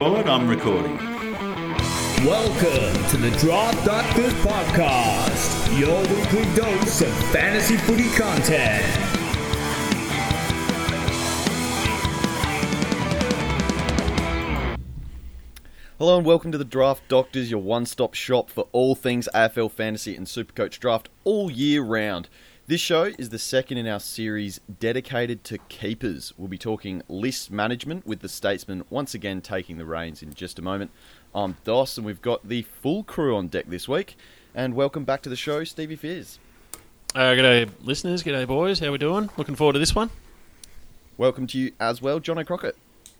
I'm recording. Welcome to the Draft Doctors Podcast, your weekly dose of fantasy footy content. Hello and welcome to the Draft Doctors, your one-stop shop for all things AFL Fantasy and Supercoach Draft all year round. This show is the second in our series dedicated to keepers. We'll be talking list management with the Statesman once again taking the reins in just a moment. I'm Dos and we've got the full crew on deck this week. And welcome back to the show, Stevie Fizz. G'day listeners, g'day boys, how we doing? Looking forward to this one. Welcome to you as well, Jono Crockett.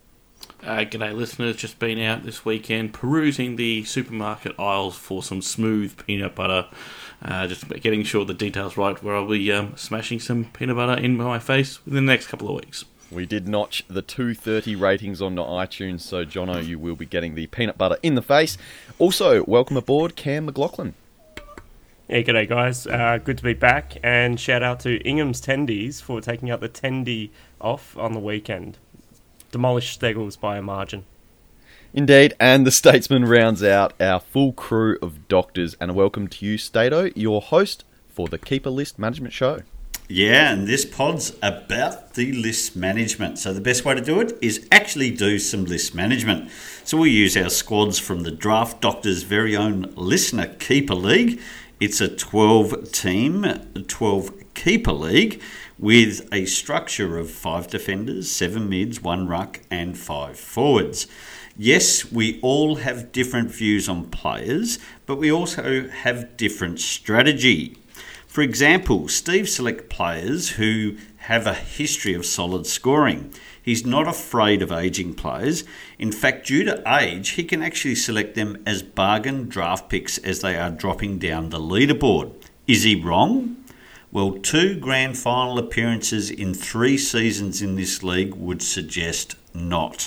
G'day listeners, just been out this weekend perusing the supermarket aisles for some smooth peanut butter. Just getting sure the details right, where I'll be smashing some peanut butter in my face within the next couple of weeks. We did notch the 230 ratings onto iTunes, so Jono, you will be getting the peanut butter in the face. Also, welcome aboard Cam McLaughlin. Yeah, g'day guys. Good to be back, and shout out to Ingham's Tendies for taking out the Tendy off on the weekend. Demolished Steggles by a margin. Indeed, and the Statesman rounds out our full crew of doctors. And a welcome to you, Stato, your host for the Keeper List Management Show. Yeah, and this pod's about the list management. So the best way to do it is actually do some list management. So we'll use our squads from the Draft Doctor's very own Listener Keeper League. It's a 12-team, 12-keeper league with a structure of 5 defenders, 7 mids, 1 ruck and 5 forwards. Yes, we all have different views on players, but we also have different strategy. For example, Steve selects players who have a history of solid scoring. He's not afraid of ageing players. In fact, due to age, he can actually select them as bargain draft picks as they are dropping down the leaderboard. Is he wrong? Well, 2 grand final appearances in 3 seasons in this league would suggest not.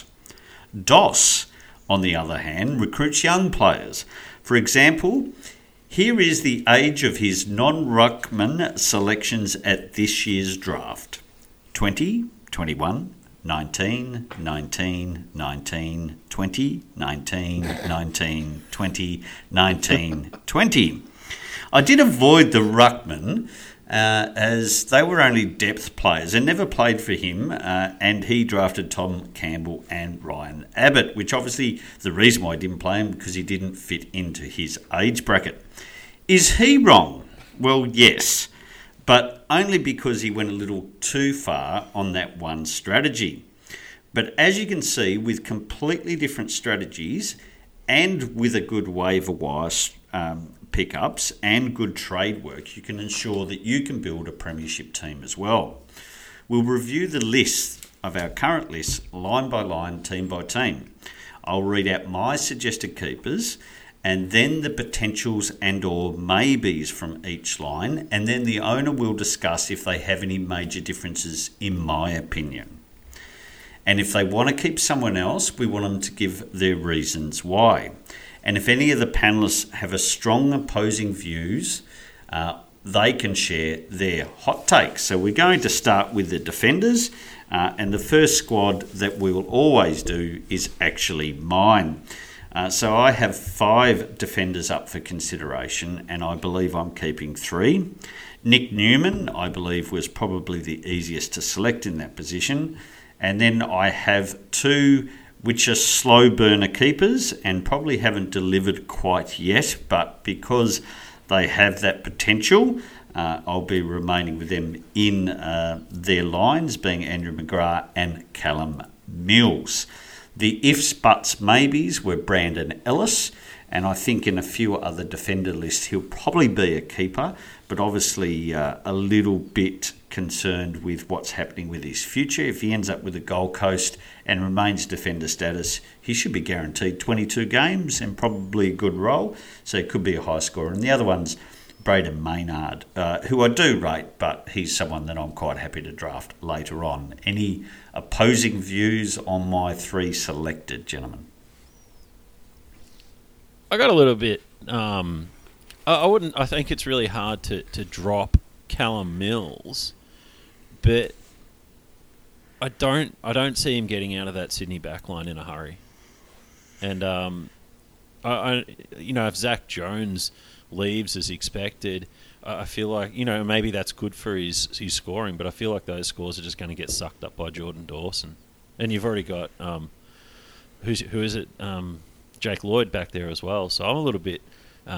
Dos, on the other hand, recruits young players. For example, here is the age of his non-ruckman selections at this year's draft. 20, 21, 19, 19, 19, 20, 19, 19, 20, 19, 20. I did avoid the ruckman as they were only depth players and never played for him, and he drafted Tom Campbell and Ryan Abbott, which obviously the reason why I didn't play him because he didn't fit into his age bracket. Is he wrong? Well, yes, but only because he went a little too far on that one strategy. But as you can see, with completely different strategies and with a good waiver wire pickups and good trade work, you can ensure that you can build a premiership team as well. We'll review the list of our current list line by line, team by team. I'll read out my suggested keepers and then the potentials and or maybes from each line, and then the owner will discuss if they have any major differences in my opinion. And if they want to keep someone else, we want them to give their reasons why. And if any of the panellists have a strong opposing views, they can share their hot takes. So we're going to start with the defenders, and the first squad that we will always do is actually mine. So I have 5 defenders up for consideration, and I believe I'm keeping 3. Nick Newman, I believe, was probably the easiest to select in that position. And then I have 2 which are slow burner keepers and probably haven't delivered quite yet, but because they have that potential, I'll be remaining with them in their lines, being Andrew McGrath and Callum Mills. The ifs, buts, maybes were Brandon Ellis, and I think in a few other defender lists he'll probably be a keeper, but obviously a little bit concerned with what's happening with his future. If he ends up with the Gold Coast and remains defender status, he should be guaranteed 22 games and probably a good role, so he could be a high scorer. And the other one's Braden Maynard, who I do rate, but he's someone that I'm quite happy to draft later on. Any opposing views on my 3 selected, gentlemen? I got a little bit. I wouldn't. I think it's really hard to drop Callum Mills, but I don't see him getting out of that Sydney backline in a hurry. And if Zach Jones leaves as expected, I feel like maybe that's good for his scoring, but I feel like those scores are just going to get sucked up by Jordan Dawson. And you've already got who is it? Jake Lloyd back there as well. So I'm a little bit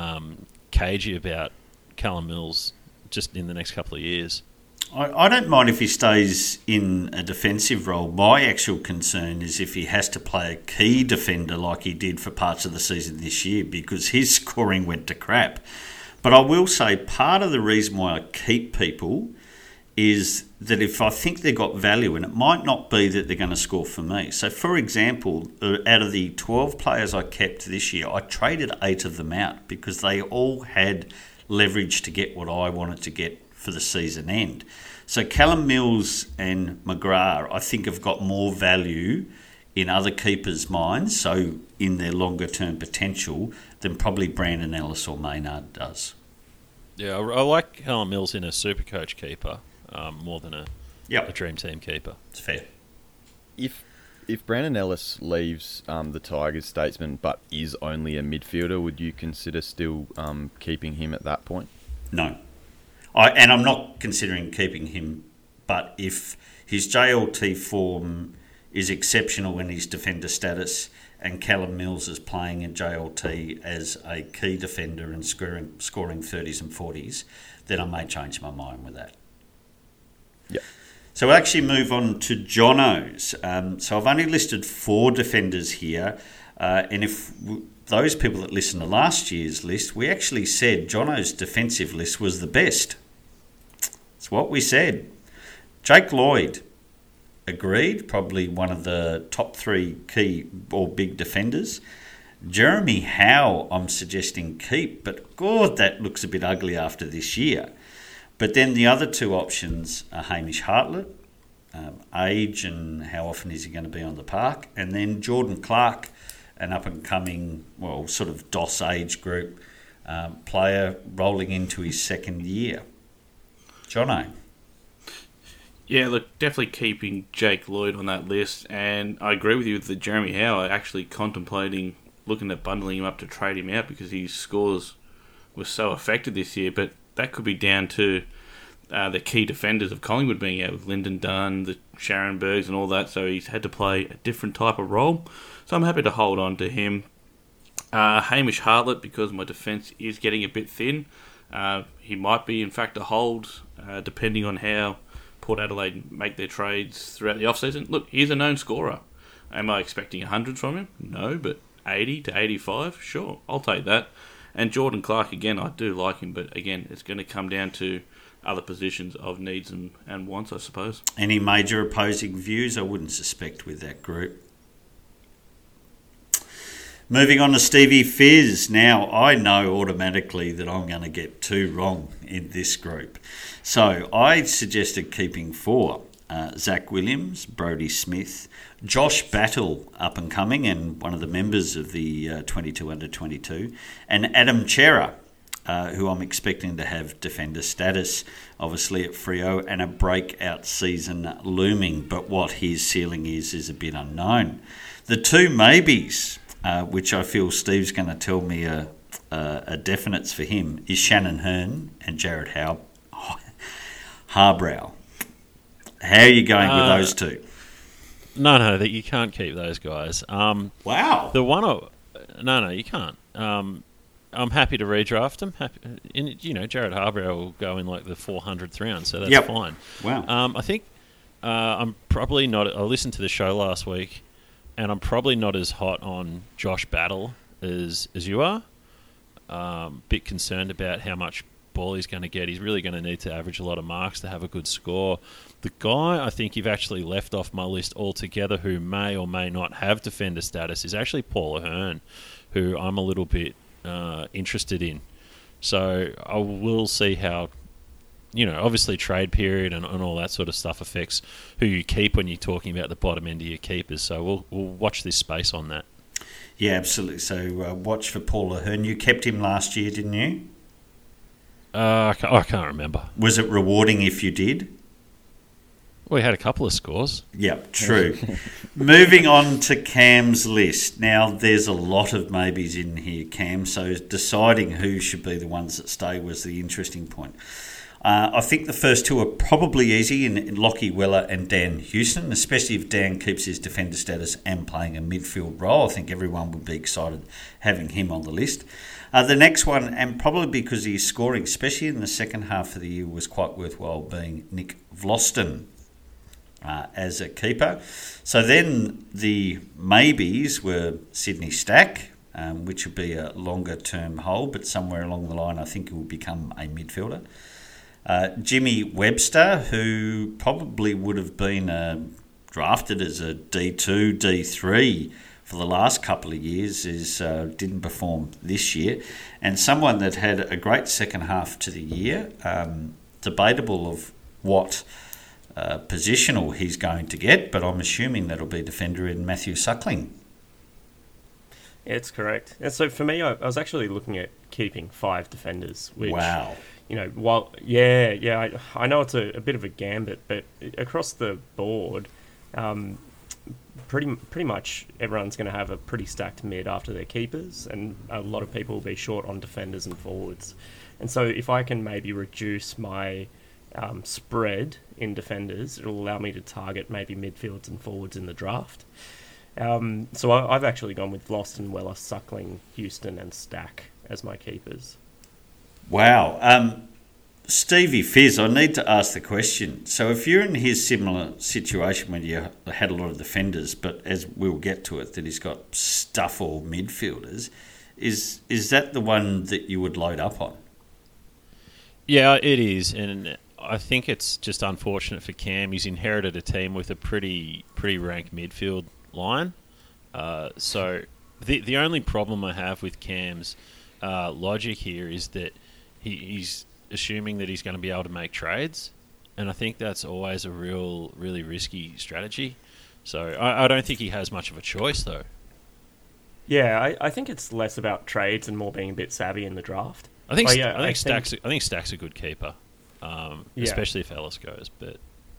cagey about Callum Mills just in the next couple of years. I don't mind if he stays in a defensive role. My actual concern is if he has to play a key defender like he did for parts of the season this year, because his scoring went to crap. But I will say part of the reason why I keep people is that if I think they've got value, and it might not be that they're going to score for me. So, for example, out of the 12 players I kept this year, I traded 8 of them out because they all had leverage to get what I wanted to get for the season end. So Callum Mills and McGrath, I think, have got more value in other keepers' minds, so in their longer-term potential, than probably Brandon Ellis or Maynard does. Yeah, I like Callum Mills in a Supercoach keeper more than a Dream Team keeper. It's fair. If Brandon Ellis leaves the Tigers, Statesman, but is only a midfielder, would you consider still keeping him at that point? No. I'm not considering keeping him, but if his JLT form is exceptional in his defender status and Callum Mills is playing in JLT as a key defender and scoring 30s and 40s, then I may change my mind with that. Yeah. So we'll actually move on to Jono's. So I've only listed 4 defenders here, and if those people that listened to last year's list, we actually said Jono's defensive list was the best. It's what we said. Jake Lloyd, agreed, probably one of the top 3 key or big defenders. Jeremy Howe, I'm suggesting keep, but God, that looks a bit ugly after this year. But then the other 2 options are Hamish Hartlett, age and how often is he going to be on the park, and then Jordan Clark, an up-and-coming, sort of DOS age group player rolling into his second year. Jono. Yeah, look, definitely keeping Jake Lloyd on that list, and I agree with you with the Jeremy Howe. Actually contemplating looking at bundling him up to trade him out because his scores were so affected this year, but that could be down to the key defenders of Collingwood being out with Lyndon Dunn, the Sharon Bergs and all that, so he's had to play a different type of role. So I'm happy to hold on to him. Hamish Hartlett, because my defence is getting a bit thin, he might be in fact a hold depending on how Port Adelaide make their trades throughout the off-season. Look, he's a known scorer. Am I expecting 100 from him? No, but 80 to 85? Sure, I'll take that. And Jordan Clark, again, I do like him, but again, it's going to come down to other positions of needs and wants, I suppose. Any major opposing views? I wouldn't suspect with that group. Moving on to Stevie Fizz. Now, I know automatically that I'm going to get 2 wrong in this group. So I suggested keeping 4. Zach Williams, Brodie Smith, Josh Battle, up and coming, and one of the members of the 22 under 22, and Adam Chera, who I'm expecting to have defender status, obviously at Freo, and a breakout season looming. But what his ceiling is a bit unknown. The 2 maybes, which I feel Steve's going to tell me are definites for him, is Shannon Hearn and Jared Harbrow. How are you going with those 2? No, that you can't keep those guys. Wow. The one, no, you can't. I'm happy to redraft them. Jared Harbrow will go in like the 400th round, so that's fine. Wow. I think I'm probably not. I listened to the show last week, and I'm probably not as hot on Josh Battle as you are. Bit concerned about how much ball he's going to get. He's really going to need to average a lot of marks to have a good score. The guy I think you've actually left off my list altogether who may or may not have defender status is actually Paul Ahern, who I'm a little bit interested in. So I will see how, obviously trade period and all that sort of stuff affects who you keep when you're talking about the bottom end of your keepers. So we'll watch this space on that. Yeah, absolutely. So watch for Paul Ahern. You kept him last year, didn't you? I can't remember. Was it rewarding if you did? We had a couple of scores. Yep, true. Moving on to Cam's list. Now, there's a lot of maybes in here, Cam, so deciding who should be the ones that stay was the interesting point. I think the first two are probably easy in Lockie Weller and Dan Houston, especially if Dan keeps his defender status and playing a midfield role. I think everyone would be excited having him on the list. The next one, and probably because he's scoring, especially in the second half of the year, was quite worthwhile, being Nick Vlaston as a keeper. So then the maybes were Sydney Stack, which would be a longer-term hold, but somewhere along the line I think he will become a midfielder. Jimmy Webster, who probably would have been drafted as a D2, D3 for the last couple of years, didn't perform this year. And someone that had a great second half to the year, debatable of what positional he's going to get, but I'm assuming that'll be defender in Matthew Suckling. Yeah, it's correct. And so for me, I was actually looking at keeping 5 defenders. Which, wow. I know it's a bit of a gambit, but across the board, pretty much everyone's going to have a pretty stacked mid after their keepers, and a lot of people will be short on defenders and forwards. And so if I can maybe reduce my spread in defenders, it'll allow me to target maybe midfields and forwards in the draft. So I've actually gone with Vlaston, Weller, Suckling, Houston and Stack as my keepers. Wow. Stevie Fizz, I need to ask the question. So if you're in his similar situation when you had a lot of defenders, but as we'll get to it, that he's got stuff all midfielders, is that the one that you would load up on? Yeah, it is. And I think it's just unfortunate for Cam. He's inherited a team with a pretty ranked midfield line. So the only problem I have with Cam's logic here is that he's assuming that he's going to be able to make trades, and I think that's always a really risky strategy. So I don't think he has much of a choice, though. Yeah, I think it's less about trades and more being a bit savvy in the draft. I think Stack's a good keeper, especially if Ellis goes. But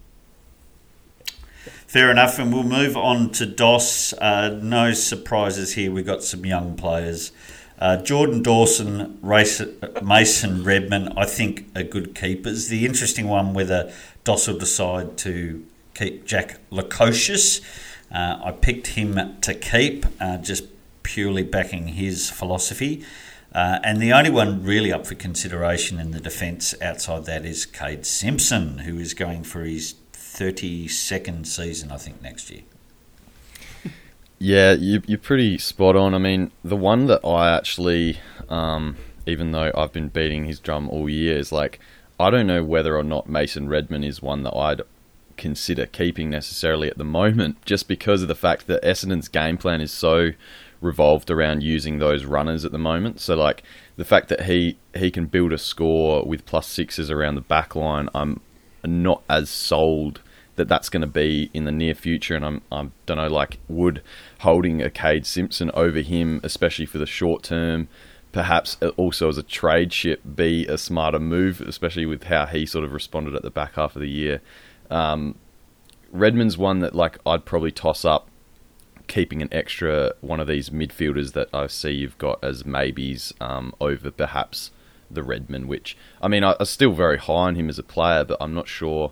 fair enough, and we'll move on to DOS. No surprises here. We've got some young players. Jordan Dawson, Mason Redman, I think are good keepers. The interesting one whether DOS will decide to keep Jack Lukosius. I picked him to keep, just purely backing his philosophy. And the only one really up for consideration in the defence outside that is Cade Simpson, who is going for his 32nd season, I think, next year. Yeah, you're pretty spot on. I mean, the one that I actually, even though I've been beating his drum all year, is like, I don't know whether or not Mason Redman is one that I'd consider keeping necessarily at the moment, just because of the fact that Essendon's game plan is so revolved around using those runners at the moment. So, like, the fact that he can build a score with +6s around the back line, I'm not as sold that's going to be in the near future, and I don't know, like, would holding a Cade Simpson over him, especially for the short term, perhaps also as a trade ship, be a smarter move, especially with how he sort of responded at the back half of the year. Redmond's one that, like, I'd probably toss up keeping an extra one of these midfielders that I see you've got as maybes over perhaps the Redmond, which, I mean, I'm still very high on him as a player, but I'm not sure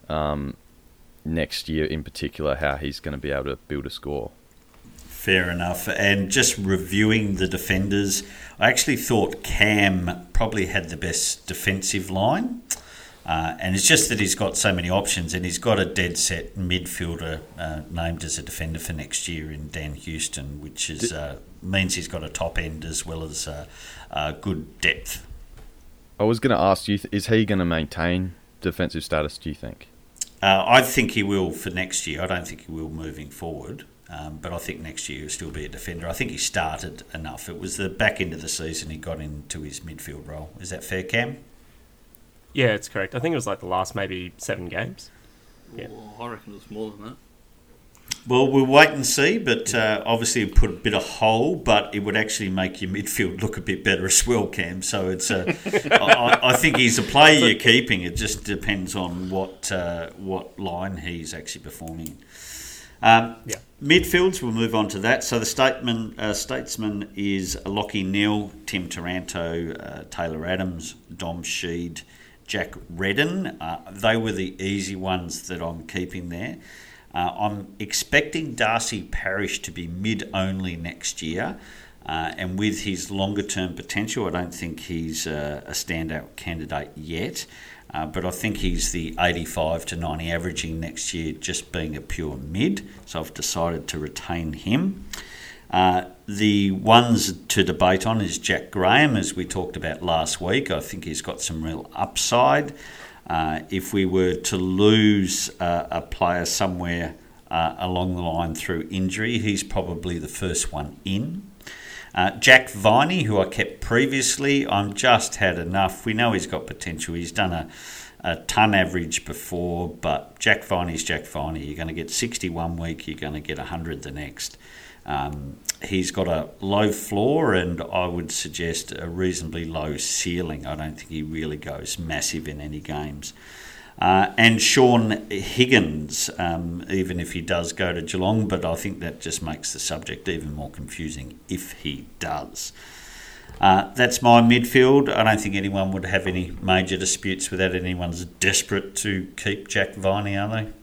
next year in particular how he's going to be able to build a score. Fair enough. And just reviewing the defenders, I actually thought Cam probably had the best defensive line. And it's just that he's got so many options, and he's got a dead set midfielder named as a defender for next year in Dan Houston, which is means he's got a top end as well as good depth. I was going to ask you, is he going to maintain defensive status, do you think? I think he will for next year. I don't think he will moving forward. But I think next year he'll still be a defender. I think he started enough. It was the back end of the season he got into his midfield role. Is that fair, Cam? Yeah, it's correct. I think it was like the last maybe 7 games. Yeah. Oh, I reckon it was more than that. Well, we'll wait and see, but obviously it put a bit of hole, but it would actually make your midfield look a bit better as well, Cam. So it's I think he's a player you're keeping. It just depends on what line he's actually performing. Midfields, we'll move on to that. So the statesman is Lachie Neale, Tim Taranto, Taylor Adams, Dom Sheed, Jack Redden. They were the easy ones that I'm keeping there. I'm expecting Darcy Parish to be mid-only next year, and with his longer-term potential, I don't think he's a standout candidate yet, but I think he's the 85 to 90 averaging next year, just being a pure mid, so I've decided to retain him. The ones to debate on is Jack Graham, as we talked about last week. I think he's got some real upside. If we were to lose a player somewhere along the line through injury, he's probably the first one in. Jack Viney, who I kept previously, I'm just had enough. We know he's got potential. He's done a ton average before, but Jack Viney's Jack Viney. You're going to get 60 one week, you're going to get 100 the next. He's got a low floor and I would suggest a reasonably low ceiling. I don't think he really goes massive in any games. And Sean Higgins, even if he does go to Geelong, but I think that just makes the subject even more confusing if he does. That's my midfield. I don't think anyone would have any major disputes with that. Anyone's desperate to keep Jack Viney, are they?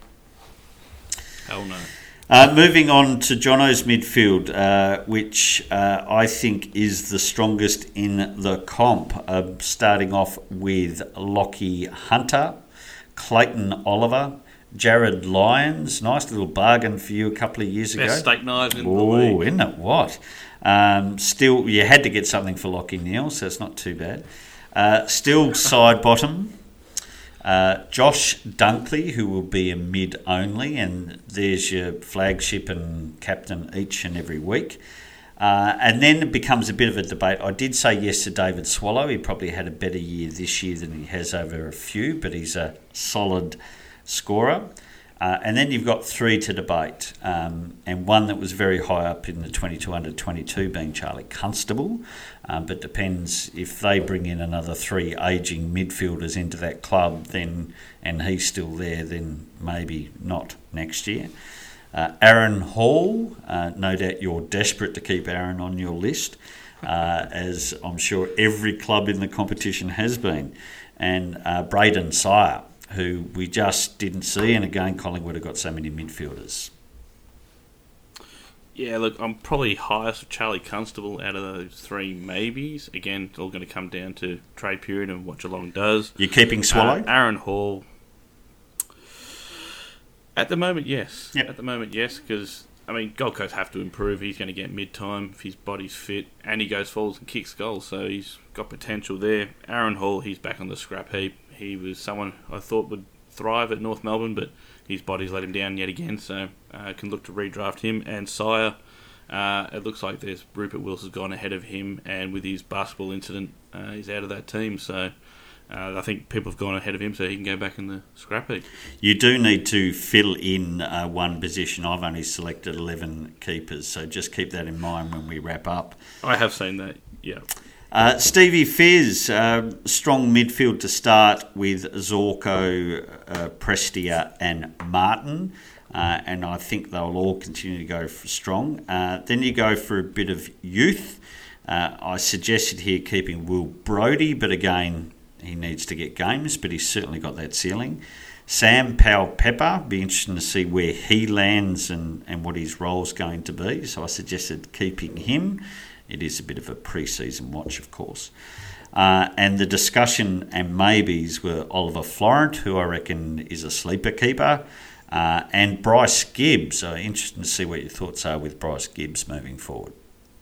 Hell no. Moving on to Jono's midfield, which I think is the strongest in the comp. Starting off with Lachie Hunter, Clayton Oliver, Jared Lyons. Nice little bargain for you a couple of years ago. Best steak knives in the Oh, league. isn't it? What? Still, you had to get something for Lachie Neale, so it's not too bad. Still side bottom. Josh Dunkley, who will be a mid only, and there's your flagship and captain each and every week. And then it becomes a bit of a debate. I did say yes to David Swallow. He probably had a better year this year than he has over a few, but he's a solid scorer. And then you've got three to debate, and one that was very high up in the 22 under 22 being Charlie Constable, but depends if they bring in another three ageing midfielders into that club, then and he's still there, then maybe not next year. Aaron Hall, no doubt you're desperate to keep Aaron on your list, as I'm sure every club in the competition has been, and Braden Sire, who we just didn't see, and again Collingwood have got so many midfielders. Yeah, look, I'm probably highest of Charlie Constable out of those three maybes. Again, it's all going to come down to trade period and what Geelong does. You're keeping Swallow? Aaron Hall. At the moment, yes. Yep. At the moment, yes, because, I mean, Gold Coast have to improve. He's going to get mid-time if his body's fit, and he goes forwards and kicks goals, so he's got potential there. Aaron Hall, he's back on the scrap heap. He was someone I thought would thrive at North Melbourne, but his body's let him down yet again, so I can look to redraft him. And Sire, it looks like there's Rupert Wills has gone ahead of him, and with his basketball incident, he's out of that team, so I think people have gone ahead of him so he can go back in the scrap heap. You do need to fill in one position. I've only selected 11 keepers, so just keep that in mind when we wrap up. I have seen that, yeah. Stevie Fizz, strong midfield to start with Zorko, Prestia and Martin, and I think they'll all continue to go for strong. Then you go for a bit of youth. I suggested here keeping Will Brodie, but again, he needs to get games, but he's certainly got that ceiling. Sam Powell-Pepper, be interesting to see where he lands and what his role's going to be, so I suggested keeping him. It is a bit of a pre-season watch, of course. And the discussion and maybes were Oliver Florent, who I reckon is a sleeper keeper, and Bryce Gibbs. So interesting to see what your thoughts are with Bryce Gibbs moving forward.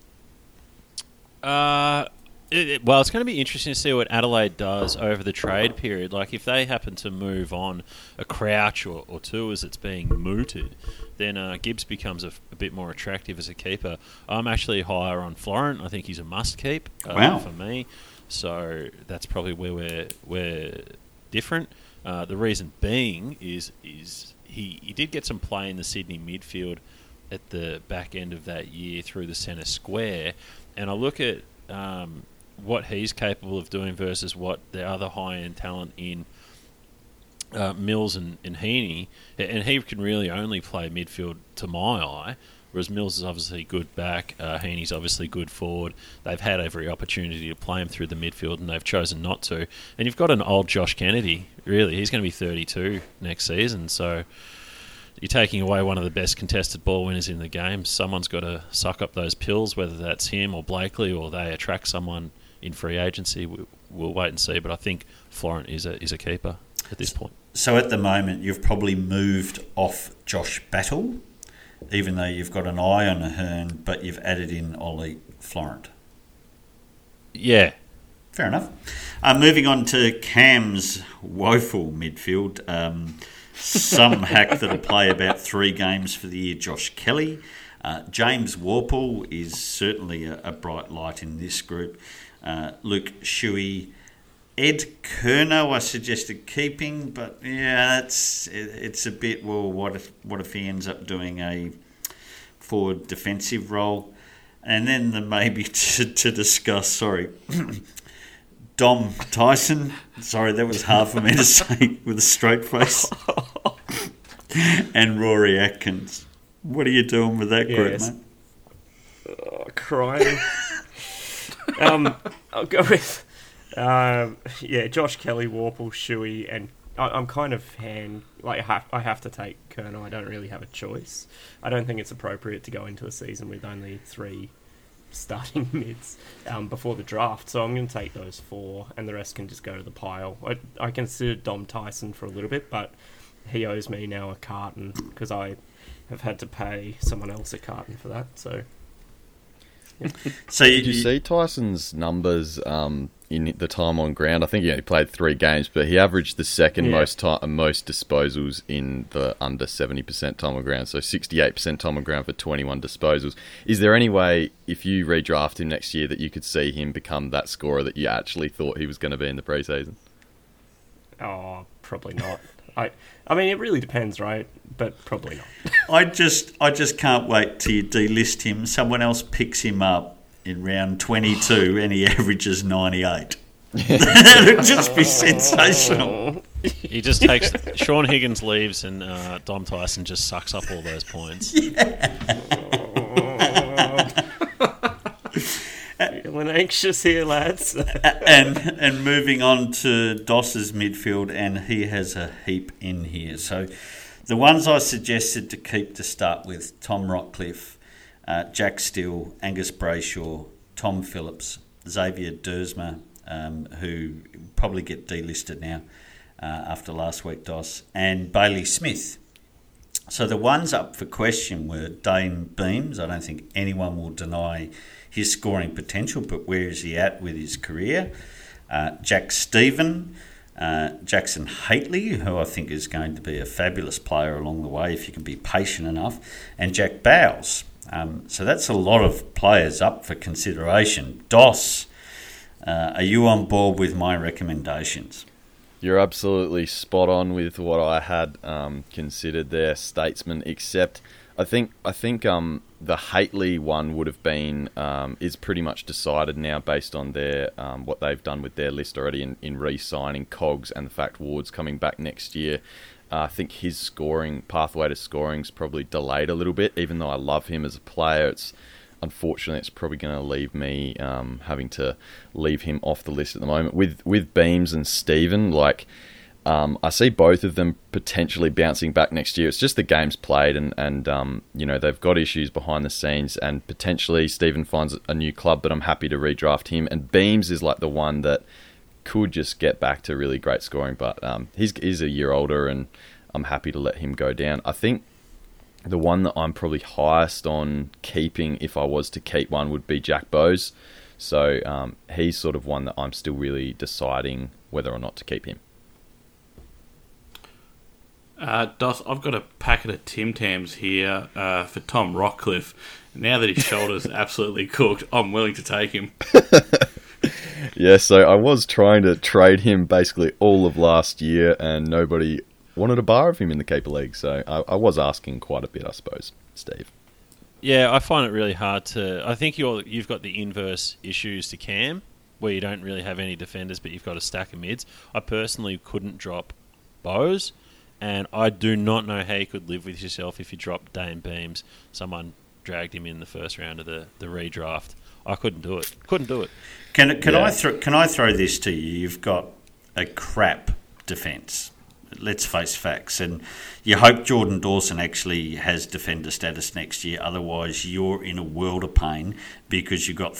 Well, it's going to be interesting to see what Adelaide does over the trade period. Like, if they happen to move on a Crouch or two as it's being mooted, then Gibbs becomes a bit more attractive as a keeper. I'm actually higher on Florent. I think he's a must-keep for me. So that's probably where we're different. The reason being is he did get some play in the Sydney midfield at the back end of that year through the centre square, and I look at what he's capable of doing versus what the other high-end talent in Mills and Heaney, and he can really only play midfield to my eye, whereas Mills is obviously good back, Heaney's obviously good forward. They've had every opportunity to play him through the midfield and they've chosen not to. And you've got an old Josh Kennedy, really. He's going to be 32 next season, so you're taking away one of the best contested ball winners in the game. Someone's got to suck up those pills, whether that's him or Blakely, or they attract someone in free agency. We'll wait and see, but I think Florent is a keeper at this point. So at the moment, you've probably moved off Josh Battle, even though you've got an eye on Ahern, but you've added in Ollie Florent. Yeah. Fair enough. Moving on to Cam's woeful midfield. Some hack that'll play about 3 games for the year, Josh Kelly. James Worpel is certainly a bright light in this group. Luke Shuey. Ed Curnow I suggested keeping, but yeah, it's a bit, well, what if he ends up doing a forward defensive role? And then maybe to discuss, Dom Tyson. Sorry, that was hard for me to say with a straight face. And Rory Atkins. What are you doing with that group, mate? Crying. I'll go with... Josh Kelly, Worpel, Shuey, and I'm kind of I have to take Curnow. I don't really have a choice. I don't think it's appropriate to go into a season with only 3 starting mids before the draft, so I'm going to take those 4, and the rest can just go to the pile. I considered Dom Tyson for a little bit, but he owes me now a carton because I have had to pay someone else a carton for that. So, yeah. So did you see Tyson's numbers in the time on ground? I think he played 3 games, but he averaged the second most disposals in the under 70% time on ground. So 68% time on ground for 21 disposals. Is there any way, if you redraft him next year, that you could see him become that scorer that you actually thought he was going to be in the preseason? Oh, probably not. I mean, it really depends, right? But probably not. I just can't wait till you delist him. Someone else picks him up in round 22 and he averages 98. That would just be sensational. He just takes... Sean Higgins leaves and Dom Tyson just sucks up all those points. Feeling anxious here, lads. and moving on to Doss's midfield, and he has a heap in here. So the ones I suggested to keep to start with: Tom Rockcliffe, Jack Steele, Angus Brayshaw, Tom Phillips, Xavier Dersma, who probably get delisted now after last week, Doss, and Bailey Smith. So the ones up for question were Dane Beams. I don't think anyone will deny his scoring potential, but where is he at with his career? Jack Stephen, Jackson Haitley, who I think is going to be a fabulous player along the way if you can be patient enough, and Jack Bowles. So that's a lot of players up for consideration. Doss, are you on board with my recommendations? You're absolutely spot on with what I had considered there, Statesman, except I think the Haitley one would have been is pretty much decided now based on their what they've done with their list already in re-signing Cogs and the fact Ward's coming back next year. I think his scoring pathway to scoring is probably delayed a little bit, even though I love him as a player. Unfortunately, it's probably going to leave me having to leave him off the list at the moment. With Beams and Stephen, I see both of them potentially bouncing back next year. It's just the games played, and they've got issues behind the scenes, and potentially Stephen finds a new club, but I'm happy to redraft him. And Beams is like the one that could just get back to really great scoring, but he's a year older, and I'm happy to let him go down. I think the one that I'm probably highest on keeping, if I was to keep one, would be Jack Bowes. So he's sort of one that I'm still really deciding whether or not to keep him. Doss, I've got a packet of Tim Tams here for Tom Rockcliffe. Now that his shoulder's absolutely cooked, I'm willing to take him. Yeah, so I was trying to trade him basically all of last year, and nobody wanted a bar of him in the keeper league. So I was asking quite a bit, I suppose, Steve. Yeah, I find it really hard to... I think you've got the inverse issues to Cam, where you don't really have any defenders, but you've got a stack of mids. I personally couldn't drop Bose, and I do not know how you could live with yourself if you dropped Dane Beams. Someone dragged him in the first round of the redraft. I couldn't do it. Can I throw this to you? You've got a crap defence. Let's face facts, and you hope Jordan Dawson actually has defender status next year. Otherwise, you're in a world of pain because you've got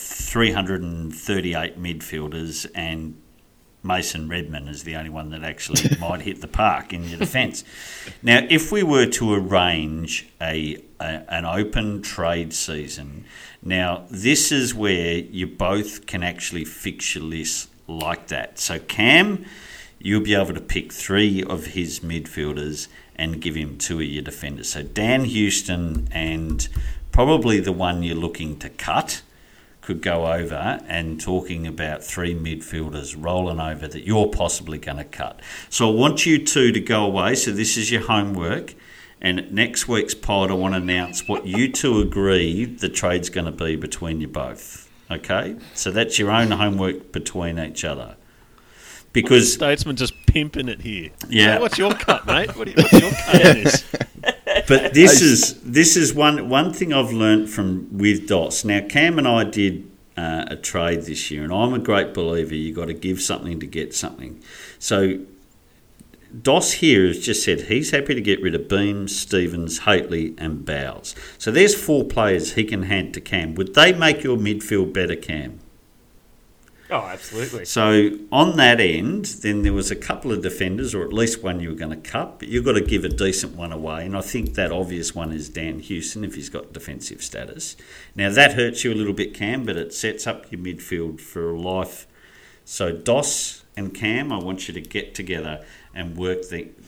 338 midfielders, and Mason Redman is the only one that actually might hit the park in your defence. Now, if we were to arrange an open trade season, now this is where you both can actually fix your list like that. So Cam, you'll be able to pick 3 of his midfielders and give him 2 of your defenders. So Dan Houston and probably the one you're looking to cut could go over and talking about 3 midfielders rolling over that you're possibly going to cut. So I want you two to go away. So this is your homework. And next week's pod, I want to announce what you two agree the trade's going to be between you both. Okay? So that's your own homework between each other. Because Statesman just pimping it here. Yeah. So what's your cut, mate? What's your cut in this? But this is one thing I've learnt with DOS. Now, Cam and I did a trade this year, and I'm a great believer you got to give something to get something. So DOS here has just said he's happy to get rid of Beams, Stevens, Haitley and Bowles. So there's 4 players he can hand to Cam. Would they make your midfield better, Cam? Oh, absolutely. So on that end, then there was a couple of defenders, or at least one you were going to cut, but you've got to give a decent one away. And I think that obvious one is Dan Houston if he's got defensive status. Now that hurts you a little bit, Cam, but it sets up your midfield for life. So DOS and Cam, I want you to get together and work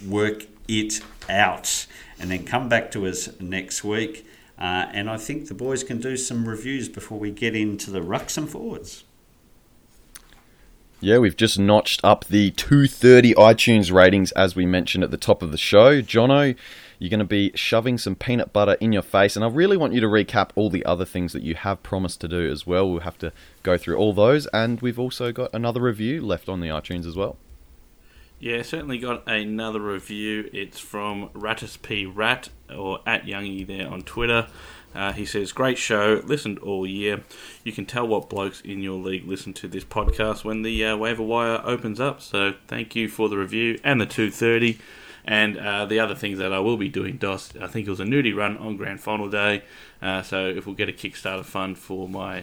it out, and then come back to us next week. And I think the boys can do some reviews before we get into the rucks and forwards. Yeah, we've just notched up the 230 iTunes ratings, as we mentioned at the top of the show. Jono, you're going to be shoving some peanut butter in your face, and I really want you to recap all the other things that you have promised to do as well. We'll have to go through all those, and we've also got another review left on the iTunes as well. Yeah, certainly got another review. It's from Rattus P. Rat, or at Youngie there on Twitter. He says, great show, listened all year. You can tell what blokes in your league listen to this podcast when the waiver wire opens up. So thank you for the review and the 230. And the other things that I will be doing, DOS, I think it was a nudie run on Grand Final Day. So if we'll get a Kickstarter fund for my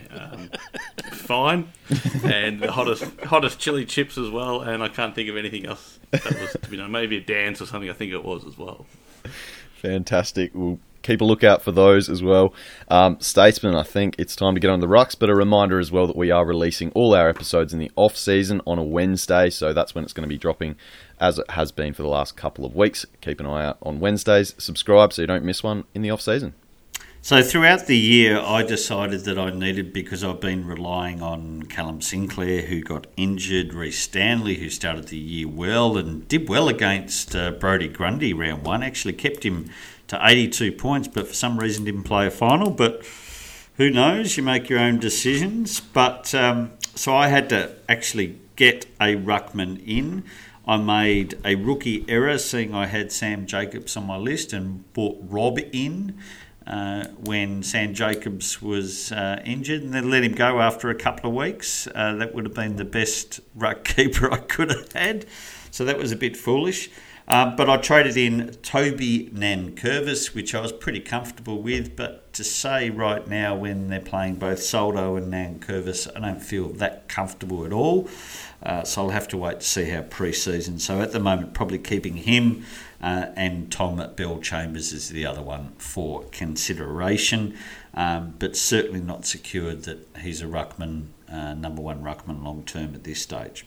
fine, and the hottest chili chips as well. And I can't think of anything else that was to be done. Maybe a dance or something, I think it was as well. Fantastic. We'll keep a lookout for those as well. Statesman, I think it's time to get on the rucks, but a reminder as well that we are releasing all our episodes in the off-season on a Wednesday, so that's when it's going to be dropping, as it has been for the last couple of weeks. Keep an eye out on Wednesdays. Subscribe so you don't miss one in the off-season. So throughout the year, I decided that I needed, because I've been relying on Callum Sinclair, who got injured, Reece Stanley, who started the year well and did well against Brodie Grundy round 1, actually kept him to 82 points, but for some reason didn't play a final. But who knows? You make your own decisions. But so I had to actually get a ruckman in. I made a rookie error, seeing I had Sam Jacobs on my list, and brought Rob in when Sam Jacobs was injured, and then let him go after a couple of weeks. That would have been the best ruck keeper I could have had. So that was a bit foolish. But I traded in Toby Nankervis, which I was pretty comfortable with. But to say right now, when they're playing both Soldo and Nankervis, I don't feel that comfortable at all. So I'll have to wait to see how pre-season. So at the moment, probably keeping him, and Tom Bell-Chambers is the other one for consideration. But certainly not secured that he's a ruckman, number one ruckman long term at this stage.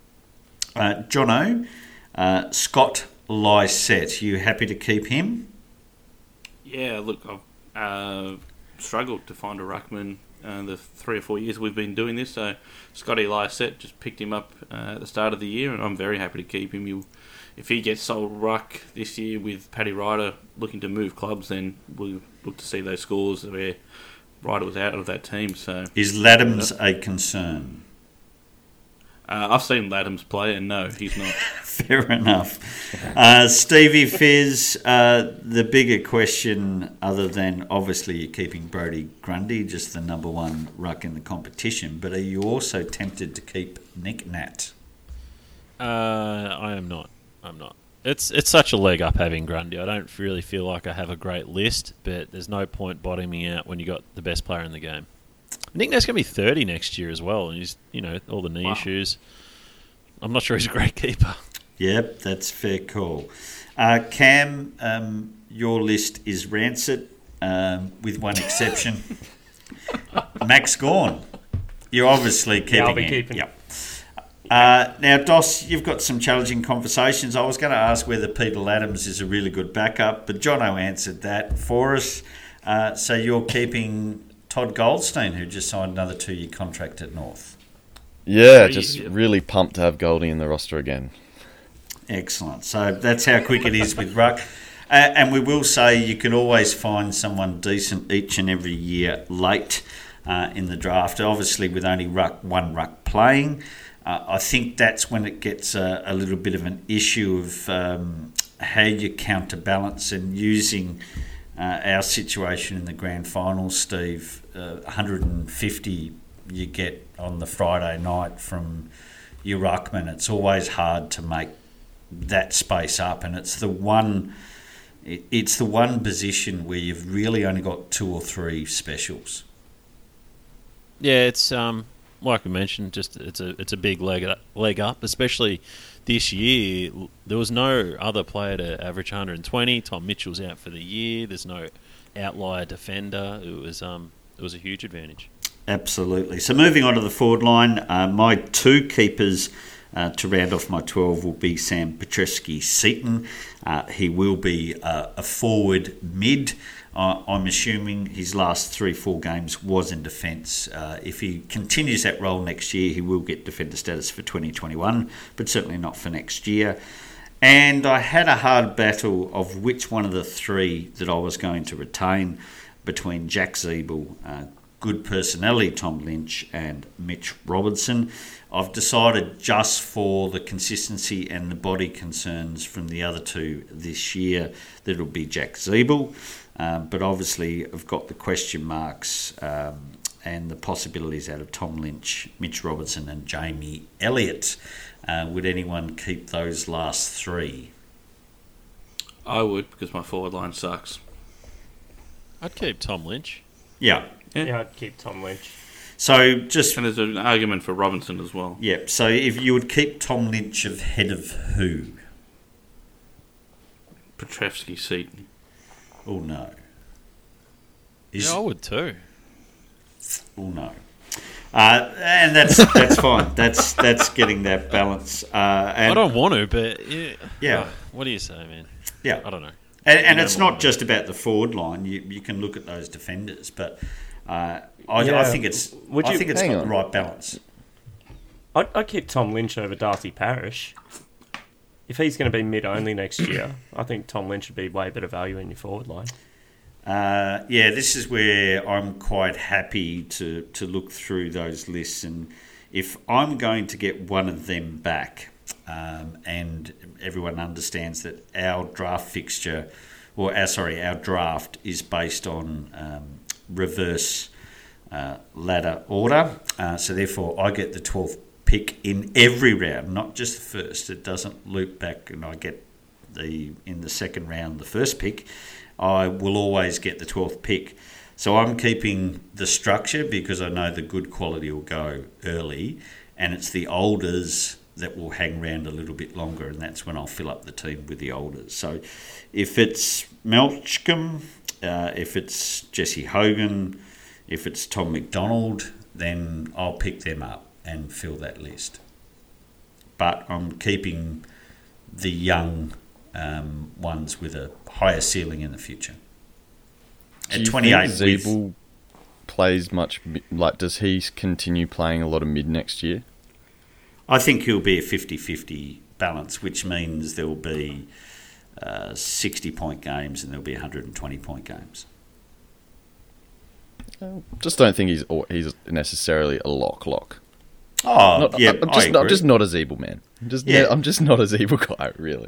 Jono, Scott Lysette, you happy to keep him? Yeah, look, I've struggled to find a ruckman the 3 or 4 years we've been doing this. So Scotty Lycett just picked him up at the start of the year, and I'm very happy to keep him. If he gets sold ruck this year with Paddy Ryder looking to move clubs, then we'll look to see those scores where Ryder was out of that team. So is Laddams a concern? I've seen Laddams play, and no, he's not. Fair enough. Stevie Fizz, the bigger question, other than obviously you're keeping Brodie Grundy, just the number one ruck in the competition, but are you also tempted to keep Nick Nat? I am not. I'm not. It's such a leg up having Grundy. I don't really feel like I have a great list, but there's no point bottoming out when you got the best player in the game. Nick Nat's going to be 30 next year as well, and he's, all the knee issues. I'm not sure he's a great keeper. Yep, that's fair call. Cam, your list is rancid, with one exception. Max Gawn. You're obviously keeping I'll be him. keeping. Yep. Now, Dos, you've got some challenging conversations. I was going to ask whether Peter Laddams is a really good backup, but Jono answered that for us. So you're keeping Todd Goldstein, who just signed another 2-year contract at North. Yeah, just really pumped to have Goldie in the roster again. Excellent. So that's how quick it is with ruck. And we will say you can always find someone decent each and every year late in the draft. Obviously, with only one ruck playing, I think that's when it gets a little bit of an issue of how you counterbalance and using our situation in the grand final, Steve. 150 you get on the Friday night from your ruckman. It's always hard to make that space up, and it's the one position where you've really only got 2 or 3 specials. Yeah, it's like we mentioned, just it's a big leg up, especially this year. There was no other player to average 120. Tom Mitchell's out for the year. There's no outlier defender. It was a huge advantage. Absolutely. So moving on to the forward line, my 2 keepers to round off my 12 will be Sam Petreski-Seton. He will be a forward mid. I'm assuming his last 3-4 games was in defence. If he continues that role next year, he will get defender status for 2021, but certainly not for next year. And I had a hard battle of which one of the 3 that I was going to retain between Jack Ziebell, good personality Tom Lynch, and Mitch Robertson. I've decided, just for the consistency and the body concerns from the other 2 this year, that it'll be Jack Ziebell. But obviously I've got the question marks and the possibilities out of Tom Lynch, Mitch Robertson and Jamie Elliott. Would anyone keep those last 3? I would, because my forward line sucks. I'd keep Tom Lynch. Yeah, I'd keep Tom Lynch. So and there's an argument for Robinson as well. Yep. So if you would keep Tom Lynch ahead of who? Petreski-Seton. Oh no. I would too. Oh no. And that's fine. That's getting that balance. And I don't want to, but yeah. What do you say, man? Yeah. I don't know. And it's not just about the forward line. You can look at those defenders, but I think it's got the right balance. I'd keep Tom Lynch over Darcy Parish. If he's going to be mid-only next year, I think Tom Lynch would be way better value in your forward line. This is where I'm quite happy to look through those lists, and if I'm going to get one of them back, and everyone understands that our draft fixture, our draft is based on reverse ladder order, so therefore I get the 12th pick in every round, not just the first. It doesn't loop back and I get in the second round the first pick. I will always get the 12th pick. So I'm keeping the structure because I know the good quality will go early, and it's the olders that will hang around a little bit longer, and that's when I'll fill up the team with the olders. So if it's Melchcomb, if it's Jesse Hogan, if it's Tom McDonald, then I'll pick them up and fill that list. But I'm keeping the young ones with a higher ceiling in the future. At 28, plays much? Like, does he continue playing a lot of mid next year? I think he'll be a 50-50 balance, which means there will be 60-point games and there'll be 120-point games. Just don't think he's necessarily a lock. Oh, I'm I just not a Zeeble man. I'm just not a Zeeble guy, really.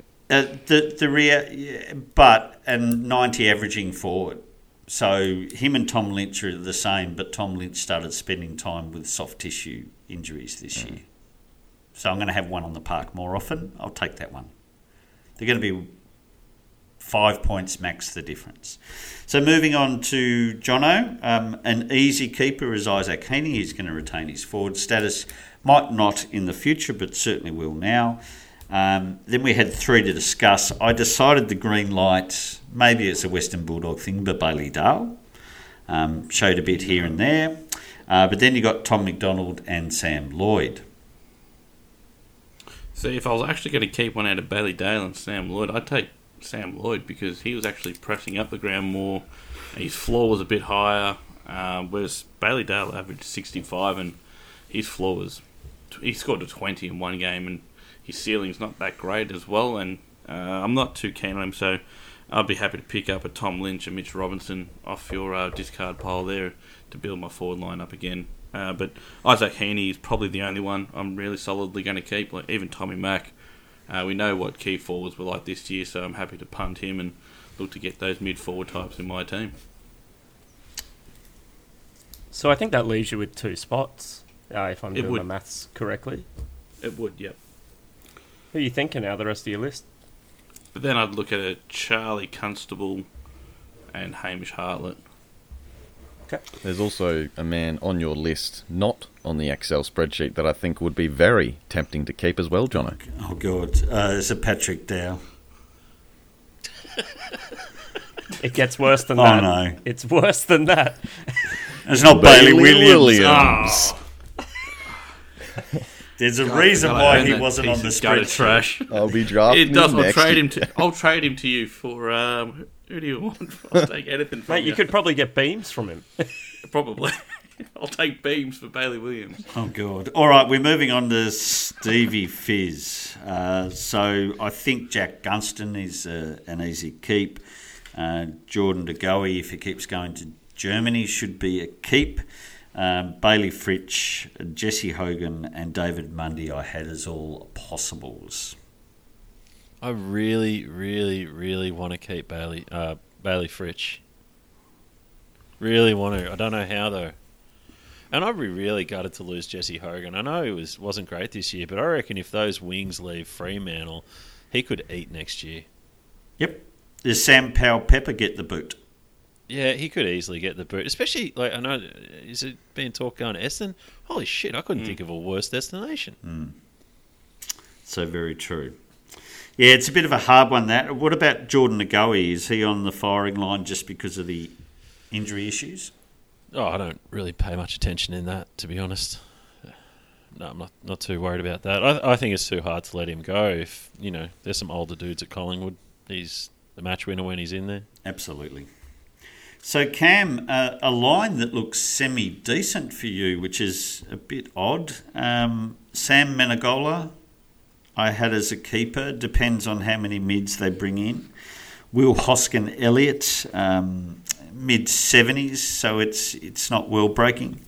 And 90 averaging forward. So him and Tom Lynch are the same, but Tom Lynch started spending time with soft tissue injuries this year. So I'm going to have one on the park more often. I'll take that one. They're going to be 5 points max the difference. So moving on to Jono, an easy keeper is Isaac Heaney. He's going to retain his forward status. Might not in the future, but certainly will now. Then we had 3 to discuss. I decided the green light, maybe it's a Western Bulldog thing, but Bailey Dale showed a bit here and there. But then you got Tom McDonald and Sam Lloyd. See, if I was actually going to keep one out of Bailey Dale and Sam Lloyd, I'd take Sam Lloyd because he was actually pressing up the ground more. His floor was a bit higher, whereas Bailey Dale averaged 65 and his floor was... He scored a 20 in one game and his ceiling's not that great as well, and I'm not too keen on him, so I'd be happy to pick up a Tom Lynch and Mitch Robinson off your discard pile there to build my forward line up again. But Isaac Heaney is probably the only one I'm really solidly going to keep. Like even Tommy Mack, we know what key forwards were like this year, so I'm happy to punt him and look to get those mid-forward types in my team. So I think that leaves you with 2 spots, if I'm doing my maths correctly. It would, yep. Who are you thinking out of the rest of your list? But then I'd look at a Charlie Constable and Hamish Hartlett. Okay. There's also a man on your list, not on the Excel spreadsheet, that I think would be very tempting to keep as well, Jono. Oh, God. It's a Patrick Dow. It gets worse than that. Oh, no. It's worse than that. It's not Bailey Williams. Williams. There's a reason why he wasn't on the spreadsheet. Trash. I'll be drafting It does. him next year. I'll trade him to you for. Who do you want? I'll take anything from Mate, you could probably get beams from him. Probably. I'll take beams for Bailey Williams. Oh, God. All right, we're moving on to Stevie Fizz. So I think Jack Gunston is an easy keep. Jordan De Goey, if he keeps going to Germany, should be a keep. Bailey Fritsch, Jesse Hogan and David Mundy I had as all possibles. I really, really, really want to keep Bailey Fritsch. Really want to. I don't know how, though. And I'd be really gutted to lose Jesse Hogan. I know he wasn't great this year, but I reckon if those wings leave Fremantle, he could eat next year. Yep. Does Sam Powell-Pepper get the boot? Yeah, he could easily get the boot. Especially, like, I know, is it being talked going to Essendon? Holy shit, I couldn't think of a worse destination. So very true. Yeah, it's a bit of a hard one, that. What about Jordan De Goey? Is he on the firing line just because of the injury issues? Oh, I don't really pay much attention in that, to be honest. No, I'm not too worried about that. I think it's too hard to let him go. If, there's some older dudes at Collingwood. He's the match winner when he's in there. Absolutely. So, Cam, a line that looks semi-decent for you, which is a bit odd. Sam Menegola, I had as a keeper. Depends on how many mids they bring in. Will Hoskin-Elliott, mid-70s, so it's not world-breaking.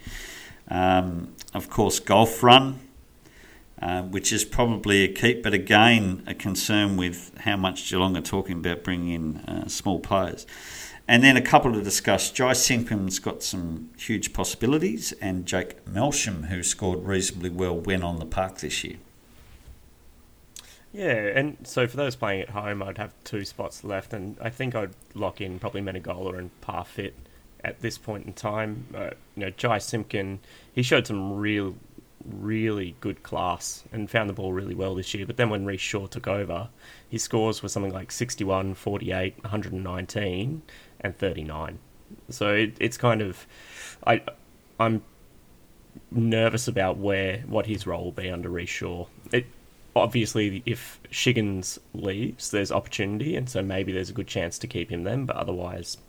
Of course, Golf Run, which is probably a keep, but again, a concern with how much Geelong are talking about bringing in small players. And then a couple to discuss. Jai Simpkins got some huge possibilities, and Jake Melsham, who scored reasonably well when on the park this year. Yeah, and so for those playing at home, I'd have 2 spots left, and I think I'd lock in probably Menegola and Parfit at this point in time. Jai Simpkin, he showed some really good class and found the ball really well this year, but then when Reece Shaw took over, his scores were something like 61, 48, 119 and 39. So it's kind of... I'm nervous about what his role will be under Reece Shaw. Obviously, if Shiggins leaves, there's opportunity, and so maybe there's a good chance to keep him then, but otherwise,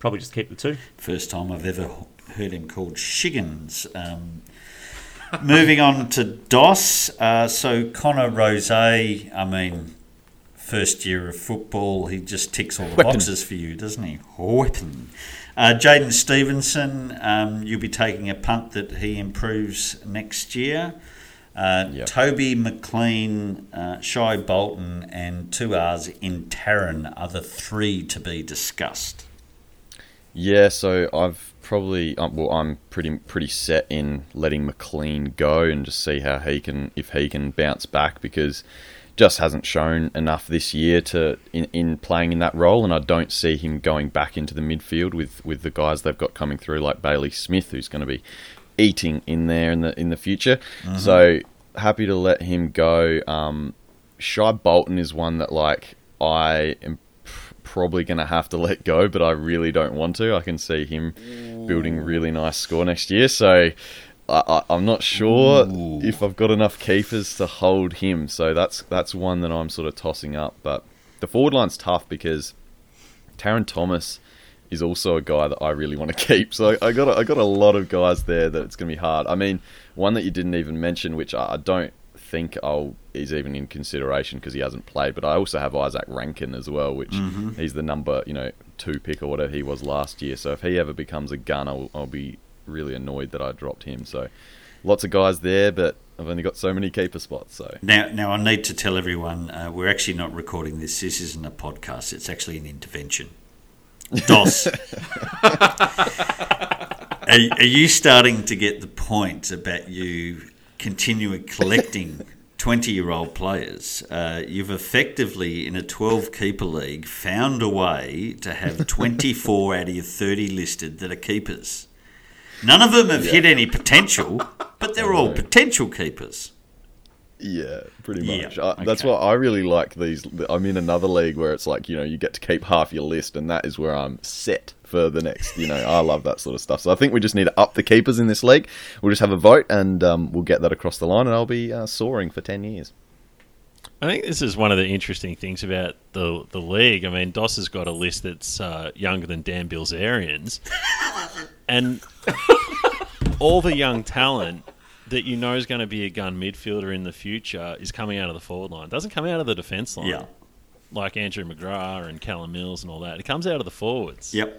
probably just keep the two. First time I've ever heard him called Shiggins. Moving on to DOS. So Connor Rose, I mean, first year of football, he just ticks all the boxes for you, doesn't he? Weapon. Jaden Stevenson, you'll be taking a punt that he improves next year. Toby McLean, Shai Bolton, and 2Rs in Taryn are the three to be discussed. Yeah, so I've probably I'm pretty set in letting McLean go and just see how if he can bounce back, because just hasn't shown enough this year in playing in that role, and I don't see him going back into the midfield with the guys they've got coming through like Bailey Smith, who's going to be eating in there in the future. Mm-hmm. So happy to let him go. Shai Bolton is one that I am probably going to have to let go, but I really don't want to. I can see him building really nice score next year, so I'm not sure if I've got enough keepers to hold him. So that's one that I'm sort of tossing up. But the forward line's tough because Taron Thomas is also a guy that I really want to keep. So I got a lot of guys there that it's going to be hard. I mean, one that you didn't even mention, which I don't think is even in consideration because he hasn't played, but I also have Isaac Rankin as well, which he's the number 2 pick or whatever he was last year. So if he ever becomes a gun, I'll be really annoyed that I dropped him. So lots of guys there, but I've only got so many keeper spots. So now I need to tell everyone we're actually not recording this. This isn't a podcast. It's actually an intervention. DOS. Are you starting to get the point about you continuing collecting 20-year-old players? You've effectively, in a 12-keeper league, found a way to have 24 out of your 30 listed that are keepers. None of them have hit any potential, but they're all potential keepers. Yeah, pretty much. Yeah, okay. That's why I really like these. I'm in another league where it's like, you get to keep half your list, and that is where I'm set for the next, I love that sort of stuff. So I think we just need to up the keepers in this league. We'll just have a vote, and we'll get that across the line, and I'll be soaring for 10 years. I think this is one of the interesting things about the league. I mean, DOS has got a list that's younger than Dan Bilzerian's, and all the young talent that is going to be a gun midfielder in the future is coming out of the forward line. It doesn't come out of the defence line. Yeah. Like Andrew McGrath and Callum Mills and all that. It comes out of the forwards. Yep.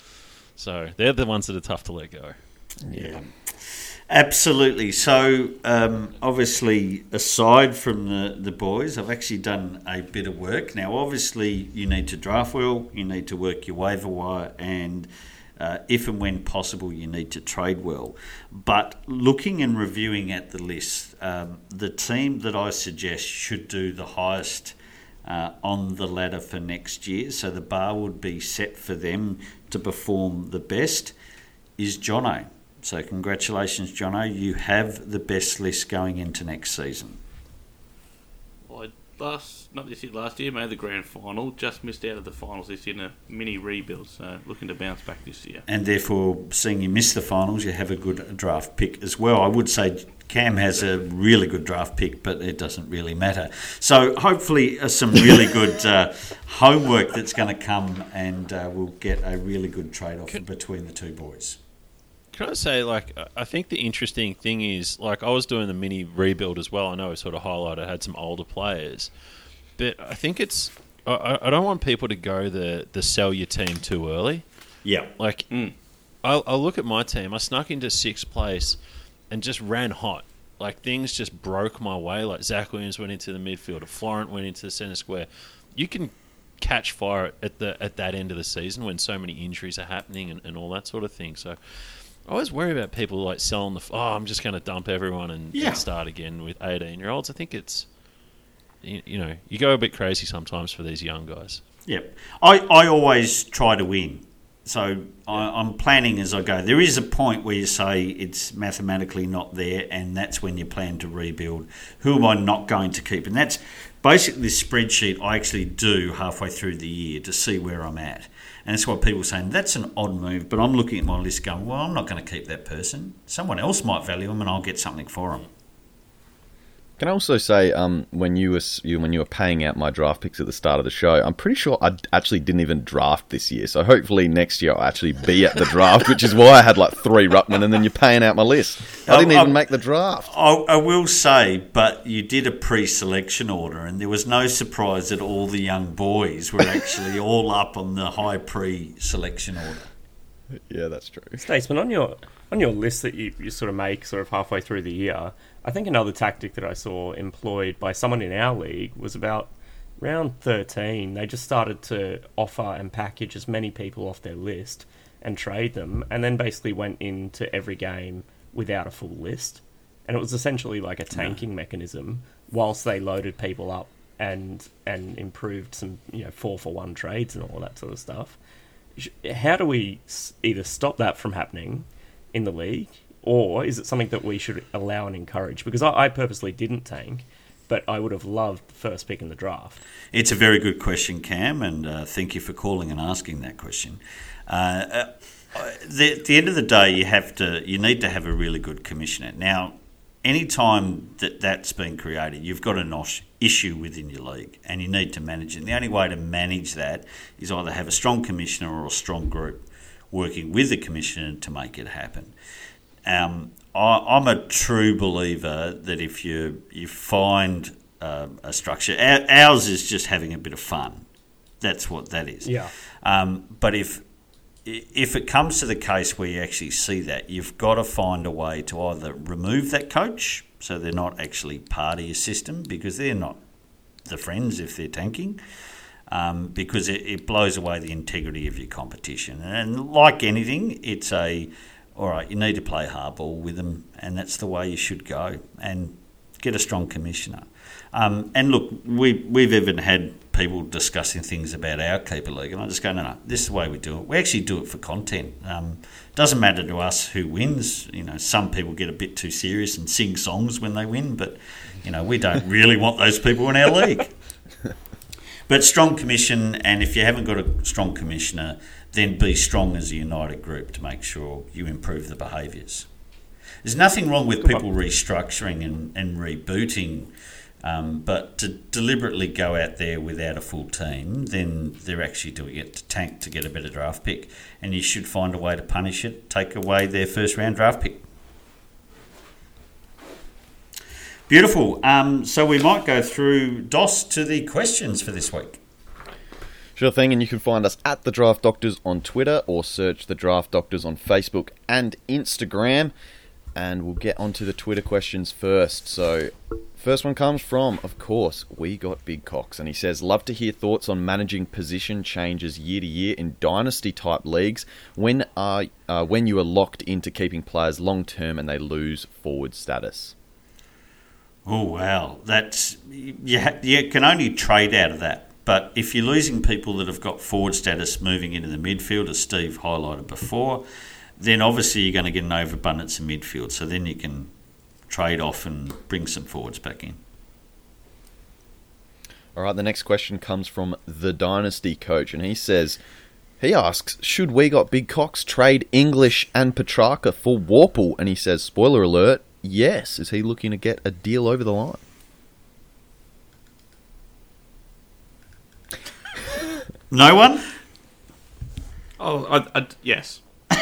So they're the ones that are tough to let go. Yeah. Absolutely. So, obviously, aside from the boys, I've actually done a bit of work. Now, obviously, you need to draft well, you need to work your waiver wire, and if and when possible, you need to trade well. But looking and reviewing at the list, the team that I suggest should do the highest on the ladder for next year, so the bar would be set for them to perform the best, is Jono. So congratulations, Jono. You have the best list going into next season. Well, last year made the grand final, just missed out of the finals this year in a mini rebuild, so looking to bounce back this year. And therefore, seeing you miss the finals, you have a good draft pick as well. I would say Cam has a really good draft pick, but it doesn't really matter. So hopefully some really good homework that's going to come, and we'll get a really good trade-off between the two boys. Can I say, I think the interesting thing is, I was doing the mini rebuild as well. I know I sort of highlighted, had some older players. But I think I don't want people to go the sell your team too early. Yeah. I'll look at my team. I snuck into 6th place and just ran hot. Things just broke my way. Zach Williams went into the midfield, Florent went into the centre square. You can catch fire at that end of the season when so many injuries are happening and all that sort of thing. So I always worry about people selling I'm just going to dump everyone and start again with 18-year-olds. I think it's, you go a bit crazy sometimes for these young guys. Yep. I always try to win. So I'm planning as I go. There is a point where you say it's mathematically not there, and that's when you plan to rebuild. Who am I not going to keep? And that's basically this spreadsheet I actually do halfway through the year to see where I'm at. And that's why people are saying, that's an odd move, but I'm looking at my list going, well, I'm not going to keep that person. Someone else might value them and I'll get something for them. Can I also say, when you were paying out my draft picks at the start of the show, I'm pretty sure I actually didn't even draft this year. So hopefully next year I'll actually be at the draft, which is why I had like 3 ruckmen, and then you're paying out my list. I didn't even make the draft. I will say, but you did a pre-selection order, and there was no surprise that all the young boys were actually all up on the high pre-selection order. Yeah, that's true. Statesman, on your list that you sort of make sort of halfway through the year, I think another tactic that I saw employed by someone in our league was about round 13. They just started to offer and package as many people off their list and trade them, and then basically went into every game without a full list. And it was essentially like a tanking mechanism whilst they loaded people up and improved some 4-for-1 trades and all that sort of stuff. How do we either stop that from happening in the league, or is it something that we should allow and encourage? Because I purposely didn't tank, but I would have loved the first pick in the draft. It's a very good question, Cam, and thank you for calling and asking that question. At the end of the day, you need to have a really good commissioner. Now, any time that's been created, you've got an issue within your league, and you need to manage it. And the only way to manage that is either have a strong commissioner or a strong group working with the commissioner to make it happen. I'm a true believer that if you find a structure, ours is just having a bit of fun. That's what that is. Yeah. But if it comes to the case where you actually see that, you've got to find a way to either remove that coach so they're not actually part of your system, because they're not the friends if they're tanking, because it blows away the integrity of your competition. And like anything, it's all right, you need to play hardball with them, and that's the way you should go, and get a strong commissioner. And look, we've even had people discussing things about our keeper league, and I just go, no, this is the way we do it. We actually do it for content. Doesn't matter to us who wins. Some people get a bit too serious and sing songs when they win, but we don't really want those people in our league. But strong commission, and if you haven't got a strong commissioner, then be strong as a united group to make sure you improve the behaviours. There's nothing wrong with people restructuring and rebooting, but to deliberately go out there without a full team, then they're actually doing it to tank to get a better draft pick, and you should find a way to punish it, take away their first round draft pick. Beautiful. So we might go through, Dos, to the questions for this week. Sure thing, and you can find us at The Draft Doctors on Twitter, or search The Draft Doctors on Facebook and Instagram. And we'll get onto the Twitter questions first. So, first one comes from, of course, We Got Big Cocks. And he says, love to hear thoughts on managing position changes year to year in dynasty-type leagues when you are locked into keeping players long-term and they lose forward status. Oh, wow. That's you can only trade out of that. But if you're losing people that have got forward status moving into the midfield, as Steve highlighted before, then obviously you're going to get an overabundance in midfield. So then you can trade off and bring some forwards back in. All right, the next question comes from The Dynasty Coach, and he asks, should We Got Big Cocks trade English and Petrarca for Warple? And he says, spoiler alert, yes. Is he looking to get a deal over the line? No one? Oh, yes.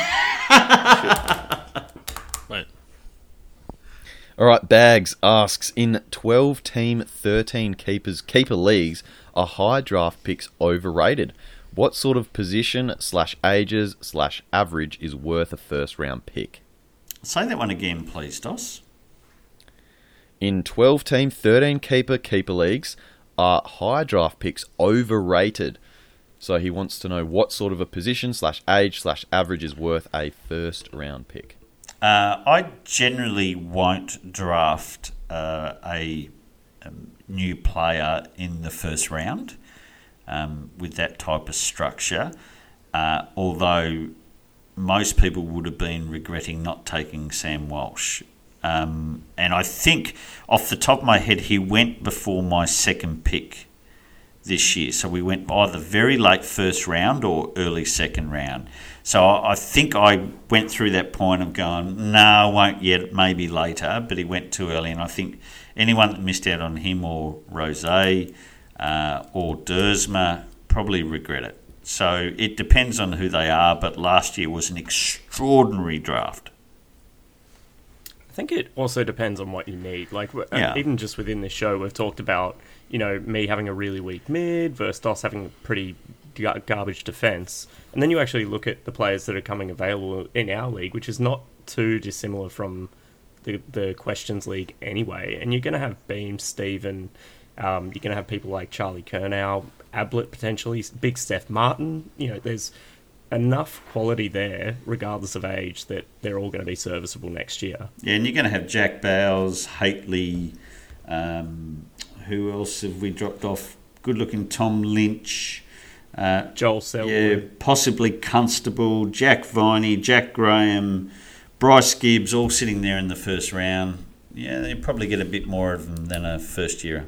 Wait. All right, Bags asks, in 12-team, 13 keeper leagues, are high draft picks overrated? What sort of position /ages /average is worth a first-round pick? Say that one again, please, Dos. In 12-team, 13 keeper leagues, are high draft picks overrated? So he wants to know what sort of a position /age /average is worth a first-round pick. I generally won't draft a new player in the first round with that type of structure, although most people would have been regretting not taking Sam Walsh. And I think, off the top of my head, he went before my second pick. this year. So we went either very late first round or early second round. So I think I went through that point of going, no, I won't yet, maybe later, but he went too early. And I think anyone that missed out on him or Rosé or Dersma probably regret it. So it depends on who they are, but last year was an extraordinary draft. I think it also depends on what you need. Like, even just within this show, we've talked about, me having a really weak mid versus Dos having a pretty garbage defence. And then you actually look at the players that are coming available in our league, which is not too dissimilar from the Questions League anyway. And you're going to have Beam, Steven, you're going to have people like Charlie Curnow, Ablett potentially, Big Steph Martin. There's enough quality there, regardless of age, that they're all going to be serviceable next year. Yeah, and you're going to have Jack Bowles, Haitley, who else have we dropped off? Good-looking Tom Lynch. Joel Selwood. Yeah, possibly Constable, Jack Viney, Jack Graham, Bryce Gibbs, all sitting there in the first round. Yeah, they probably get a bit more of them than a first year.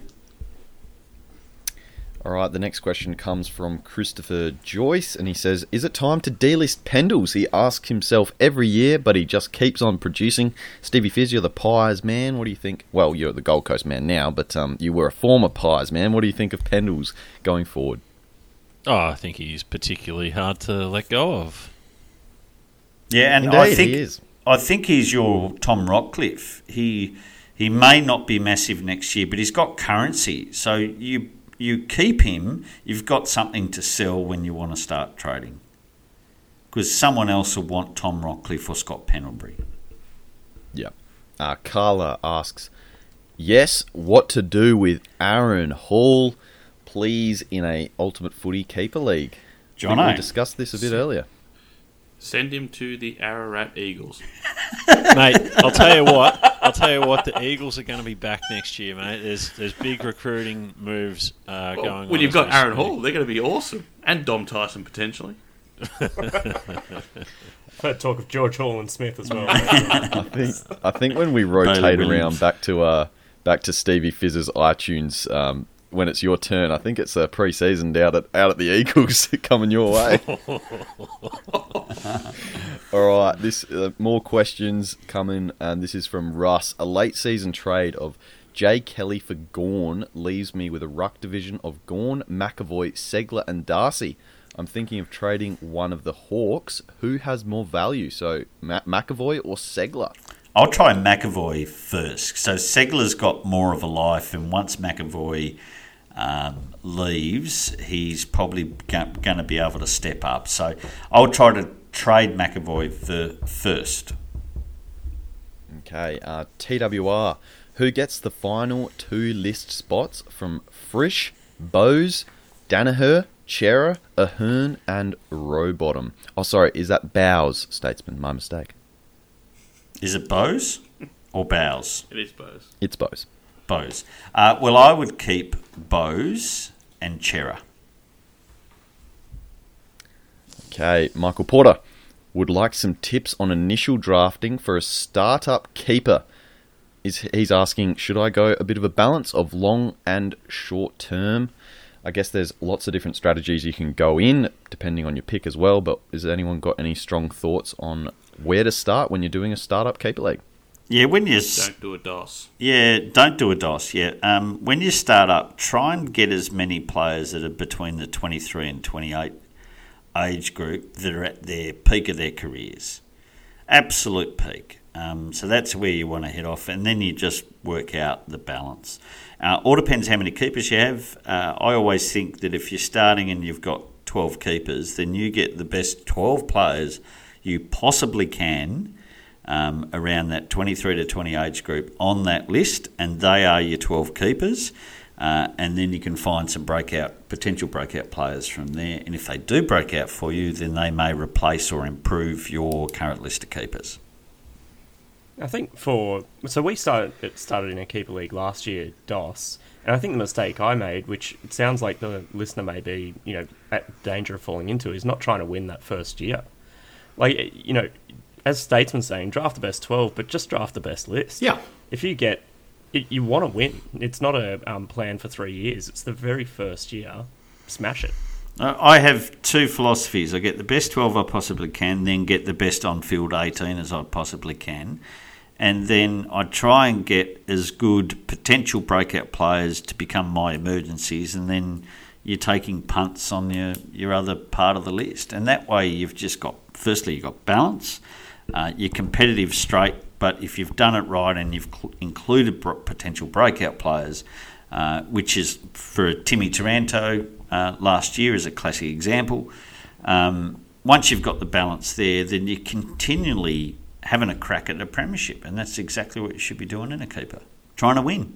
All right, the next question comes from Christopher Joyce, and he says, is it time to delist Pendles? He asks himself every year, but he just keeps on producing. Stevie Fizz, you're the Pies man. What do you think? Well, you're the Gold Coast man now, but you were a former Pies man. What do you think of Pendles going forward? Oh, I think he's particularly hard to let go of. Yeah, and Indeed, I think he's your Tom Rockcliffe. He may not be massive next year, but he's got currency. So you keep him, you've got something to sell when you want to start trading. Because someone else will want Tom Rockcliffe or Scott Pendlebury. Yeah. Carla asks, yes, what to do with Aaron Hall, please, in a Ultimate Footy Keeper League? Jono. We discussed this a bit earlier. Send him to the Ararat Eagles. Mate, I'll tell you what, the Eagles are going to be back next year, mate. There's big recruiting moves going on. When you've got Aaron Hall, they're going to be awesome. And Dom Tyson, potentially. I've heard talk of George Hall and Smith as well. I think when we rotate around back to Stevie Fizz's iTunes, when it's your turn, I think it's a pre-season out at the Eagles coming your way. All right, this more questions coming, and this is from Russ. A late season trade of Jay Kelly for Gawn leaves me with a ruck division of Gawn, McAvoy, Segler, and Darcy. I'm thinking of trading one of the Hawks. Who has more value? So McAvoy or Segler? I'll try McAvoy first. So Segler's got more of a life, and once McAvoy leaves, he's probably going to be able to step up. So I'll try to trade McAvoy first. Okay, TWR. Who gets the final 2 list spots from Frisch, Bowes, Danaher, Chera, Ahern, and Rowbottom? Oh, sorry, is that Bowes, Statesman? My mistake. Is it Bowes or Bowes? It is Bowes. It's Bowes. Bowes. Well, I would keep Bowes and Chera. Okay, Michael Porter would like some tips on initial drafting for a startup keeper. He's asking, should I go a bit of a balance of long and short term? I guess there's lots of different strategies you can go in, depending on your pick as well, but has anyone got any strong thoughts on where to start when you're doing a startup keeper league? Yeah, when you... Don't do a DOS. Yeah, don't do a DOS, yeah. When you start up, try and get as many players that are between the 23 and 28 age group that are at their peak of their careers. Absolute peak. So that's where you want to head off, and then you just work out the balance. All depends how many keepers you have. I always think that if you're starting and you've got 12 keepers, then you get the best 12 players you possibly can around that 23 to 20 age group on that list, and they are your 12 keepers. And then you can find some potential breakout players from there. And if they do break out for you, then they may replace or improve your current list of keepers. I think we started in a keeper league last year, DOS, and I think the mistake I made, which it sounds like the listener may be, at danger of falling into, is not trying to win that first year. Like, as Statesman's saying, draft the best 12, but just draft the best list. Yeah. If you get You want to win. It's not a plan for 3 years. It's the very first year. Smash it. I have two philosophies. I get the best 12 I possibly can, then get the best on-field 18 as I possibly can. And then I try and get as good potential breakout players to become my emergencies, and then you're taking punts on your other part of the list. And that way you've just got, firstly, you've got balance, you're competitive straight, but if you've done it right and you've included potential breakout players, which is for Timmy Taranto last year is a classic example. Once you've got the balance there, then you're continually having a crack at a premiership, and that's exactly what you should be doing in a keeper, trying to win.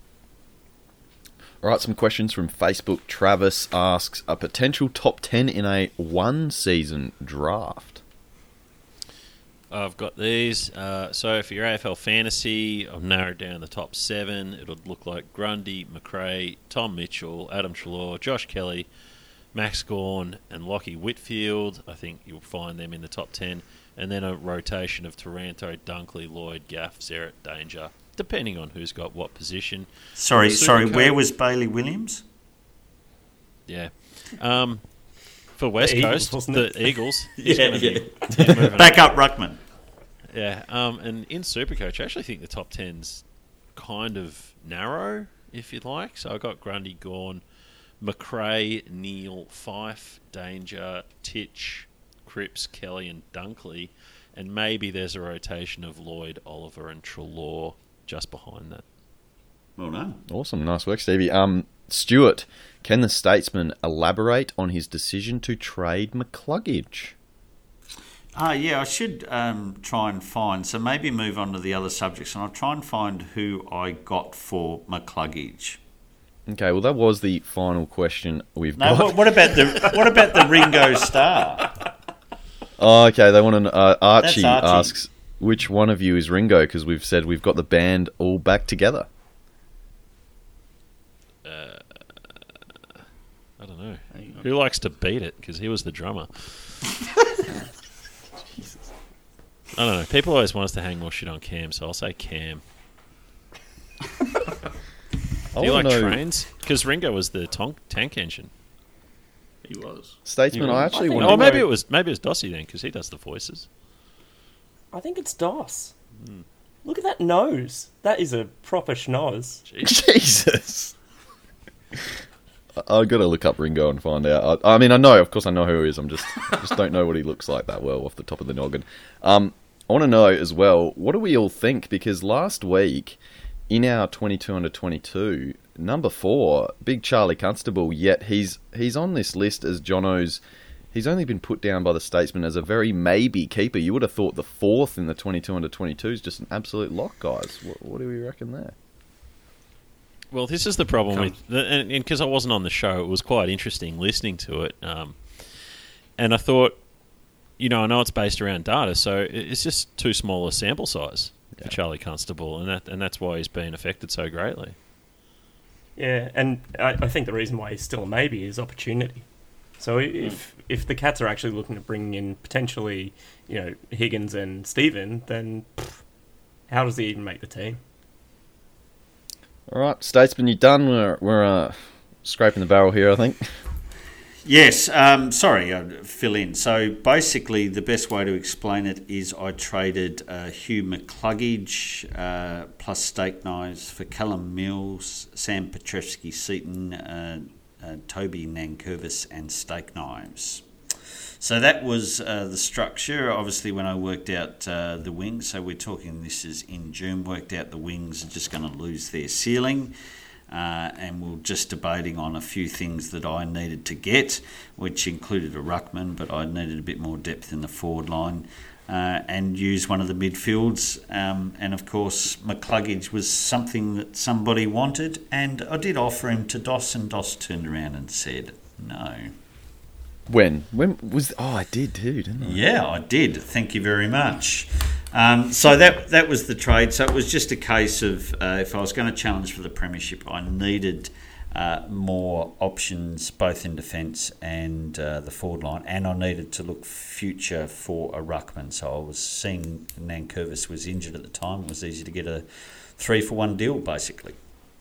All right, some questions from Facebook. Travis asks, a potential top 10 in a one-season draft? I've got these. So for your AFL fantasy, I've narrowed down the top 7. It'll look like Grundy, McRae, Tom Mitchell, Adam Treloar, Josh Kelly, Max Gawn, and Lockie Whitfield. I think you'll find them in the top 10. And then a rotation of Taranto, Dunkley, Lloyd, Gaff, Zerrett, Danger, depending on who's got what position. Sorry, where was Bailey Williams? Yeah. For West Eagles, Coast, wasn't it? the Eagles. Back up Ruckman. Yeah, and in Supercoach, I actually think the top 10's kind of narrow, if you'd like. So I got Grundy, Gawn, McRae, Neal, Fife, Danger, Titch, Cripps, Kelly, and Dunkley, and maybe there's a rotation of Lloyd, Oliver, and Treloar just behind that. Well done. Awesome, nice work, Stevie. Stuart, can the Statesman elaborate on his decision to trade McCluggage? Yeah, I should try and find, so maybe move on to the other subjects, and I'll try and find who I got for McCluggage. Okay, well, that was the final question we've got. No, what about the Ringo Star? Oh, okay, they want to. Archie That's Archie. asks, which one of you is Ringo? Because we've said we've got the band all back together. I don't know. Who likes to beat it? Because he was the drummer. I don't know. People always want us to hang more shit on Cam, so I'll say Cam. Do you like trains? Because Ringo was the tank engine. He was. Statesman, I actually want Oh, to maybe it was Dossie then, because he does the voices. I think it's Doss. Look at that nose. That is a proper schnoz. Jesus. I've got to look up Ringo and find out. I mean, I know, of course I know who he is. I just don't know what he looks like that well off the top of the noggin. I want to know as well, what do we all think? Because last week, in our 22 under 22, number 4, Big Charlie Constable, yet he's on this list as Jono's. He's only been put down by the Statesman as a very maybe keeper. You would have thought the 4th in the 22 under 22 is just an absolute lock, guys. What do we reckon there? Well, this is the problem with... And because I wasn't on the show, it was quite interesting listening to it. And I thought, I know it's based around data, so it's just too small a sample size for Charlie Constable, and that's why he's been affected so greatly. Yeah, and I think the reason why he's still a maybe is opportunity. So if the Cats are actually looking to bring in potentially, Higgins and Stephen, then how does he even make the team? All right, Statesman, you done? We're scraping the barrel here, I think. Yes, sorry, I'll fill in. So basically, the best way to explain it is I traded Hugh McCluggage plus steak knives for Callum Mills, Sam Petrevski-Seaton, Toby Nankervis, and steak knives. So that was the structure. Obviously, when I worked out the wings, so we're talking this is in June, worked out the wings are just going to lose their ceiling. And we were just debating on a few things that I needed to get, which included a ruckman, but I needed a bit more depth in the forward line, and use one of the midfields. And of course, McCluggage was something that somebody wanted, and I did offer him to Doss, and Doss turned around and said no. When was? Oh, I did too, didn't I? Yeah, I did. Thank you very much. So that was the trade. So it was just a case of if I was going to challenge for the premiership, I needed more options both in defence and the forward line, and I needed to look future for a ruckman. So I was seeing Nankervis was injured at the time. It was easy to get a 3-for-1 deal, basically.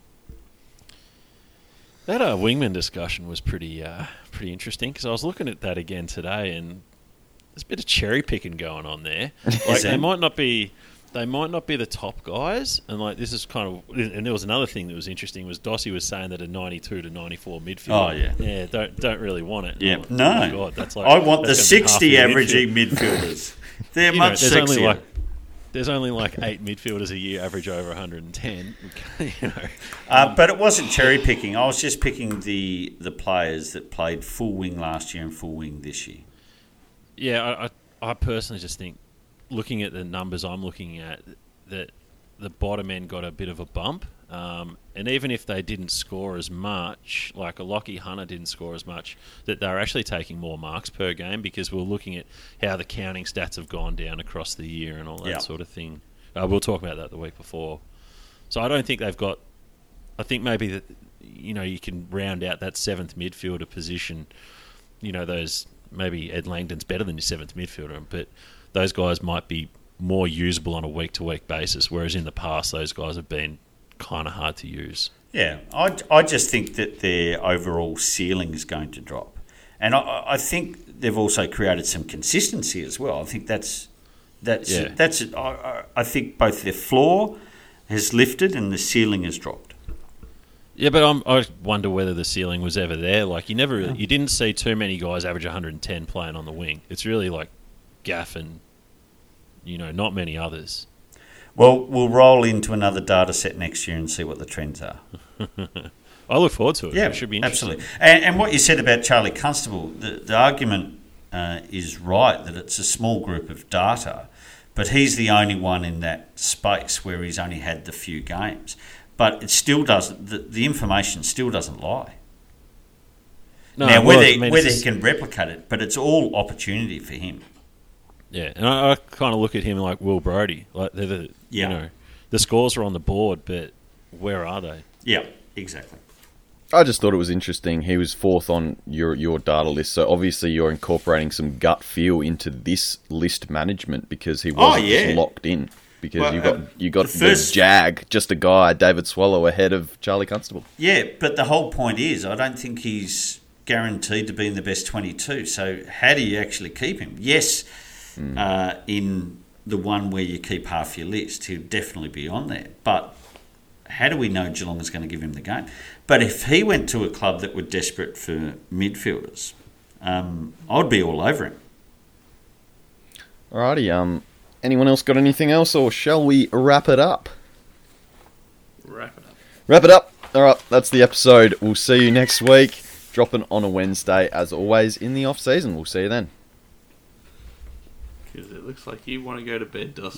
That wingman discussion was pretty interesting because I was looking at that again today, and there's a bit of cherry picking going on there. Like they might not be the top guys, and like this is kind of. And there was another thing that was interesting was Dossie was saying that a 92 to 94 midfield. Oh yeah, don't really want it. Yeah, like, no. oh my God, that's like I want the that's gonna be half 60 the averaging midfield. midfielders. They're You know, much sexier. There's only like 8 midfielders a year average over 110. You know. But it wasn't cherry picking. I was just picking the players that played full wing last year and full wing this year. Yeah, I personally just think, looking at the numbers I'm looking at, that the bottom end got a bit of a bump. And even if they didn't score as much, like a Lockie Hunter didn't score as much, that they're actually taking more marks per game because we're looking at how the counting stats have gone down across the year and all that sort of thing. We'll talk about that the week before. So I don't think they've got... I think maybe that, you know, you can round out that 7th midfielder position. You know, those... Maybe Ed Langdon's better than your 7th midfielder, but those guys might be more usable on a week-to-week basis, whereas in the past those guys have been kind of hard to use. Yeah, I just think that their overall ceiling is going to drop. And I think they've also created some consistency as well. I think that's I think both their floor has lifted and the ceiling has dropped. Yeah, but I wonder whether the ceiling was ever there. Like you didn't see too many guys average 110 playing on the wing. It's really like Gaff and, you know, not many others. Well, we'll roll into another data set next year and see what the trends are. I look forward to it. Yeah, it should be interesting. Absolutely. And what you said about Charlie Constable, the argument is right that it's a small group of data, but he's the only one in that space where he's only had the few games. But it still doesn't. The information still doesn't lie. No, now, well, whether he can replicate it, but it's all opportunity for him. Yeah, and I kind of look at him like Will Brodie. Like they're you know, the scores are on the board, but where are they? Yeah, exactly. I just thought it was interesting. He was 4th on your data list, so obviously you're incorporating some gut feel into this list management because he wasn't just locked in. Because you got the Jag, just a guy, David Swallow, ahead of Charlie Constable. Yeah, but the whole point is, I don't think he's guaranteed to be in the best 22. So how do you actually keep him? Yes, in the one where you keep half your list, he'll definitely be on there. But how do we know Geelong is going to give him the game? But if he went to a club that were desperate for midfielders, I'd be all over him. Alrighty, anyone else got anything else, or shall we wrap it up? Wrap it up. Wrap it up. Alright, that's the episode. We'll see you next week. Dropping on a Wednesday, as always, in the off-season. We'll see you then. Because it looks like you want to go to bed, Dossie.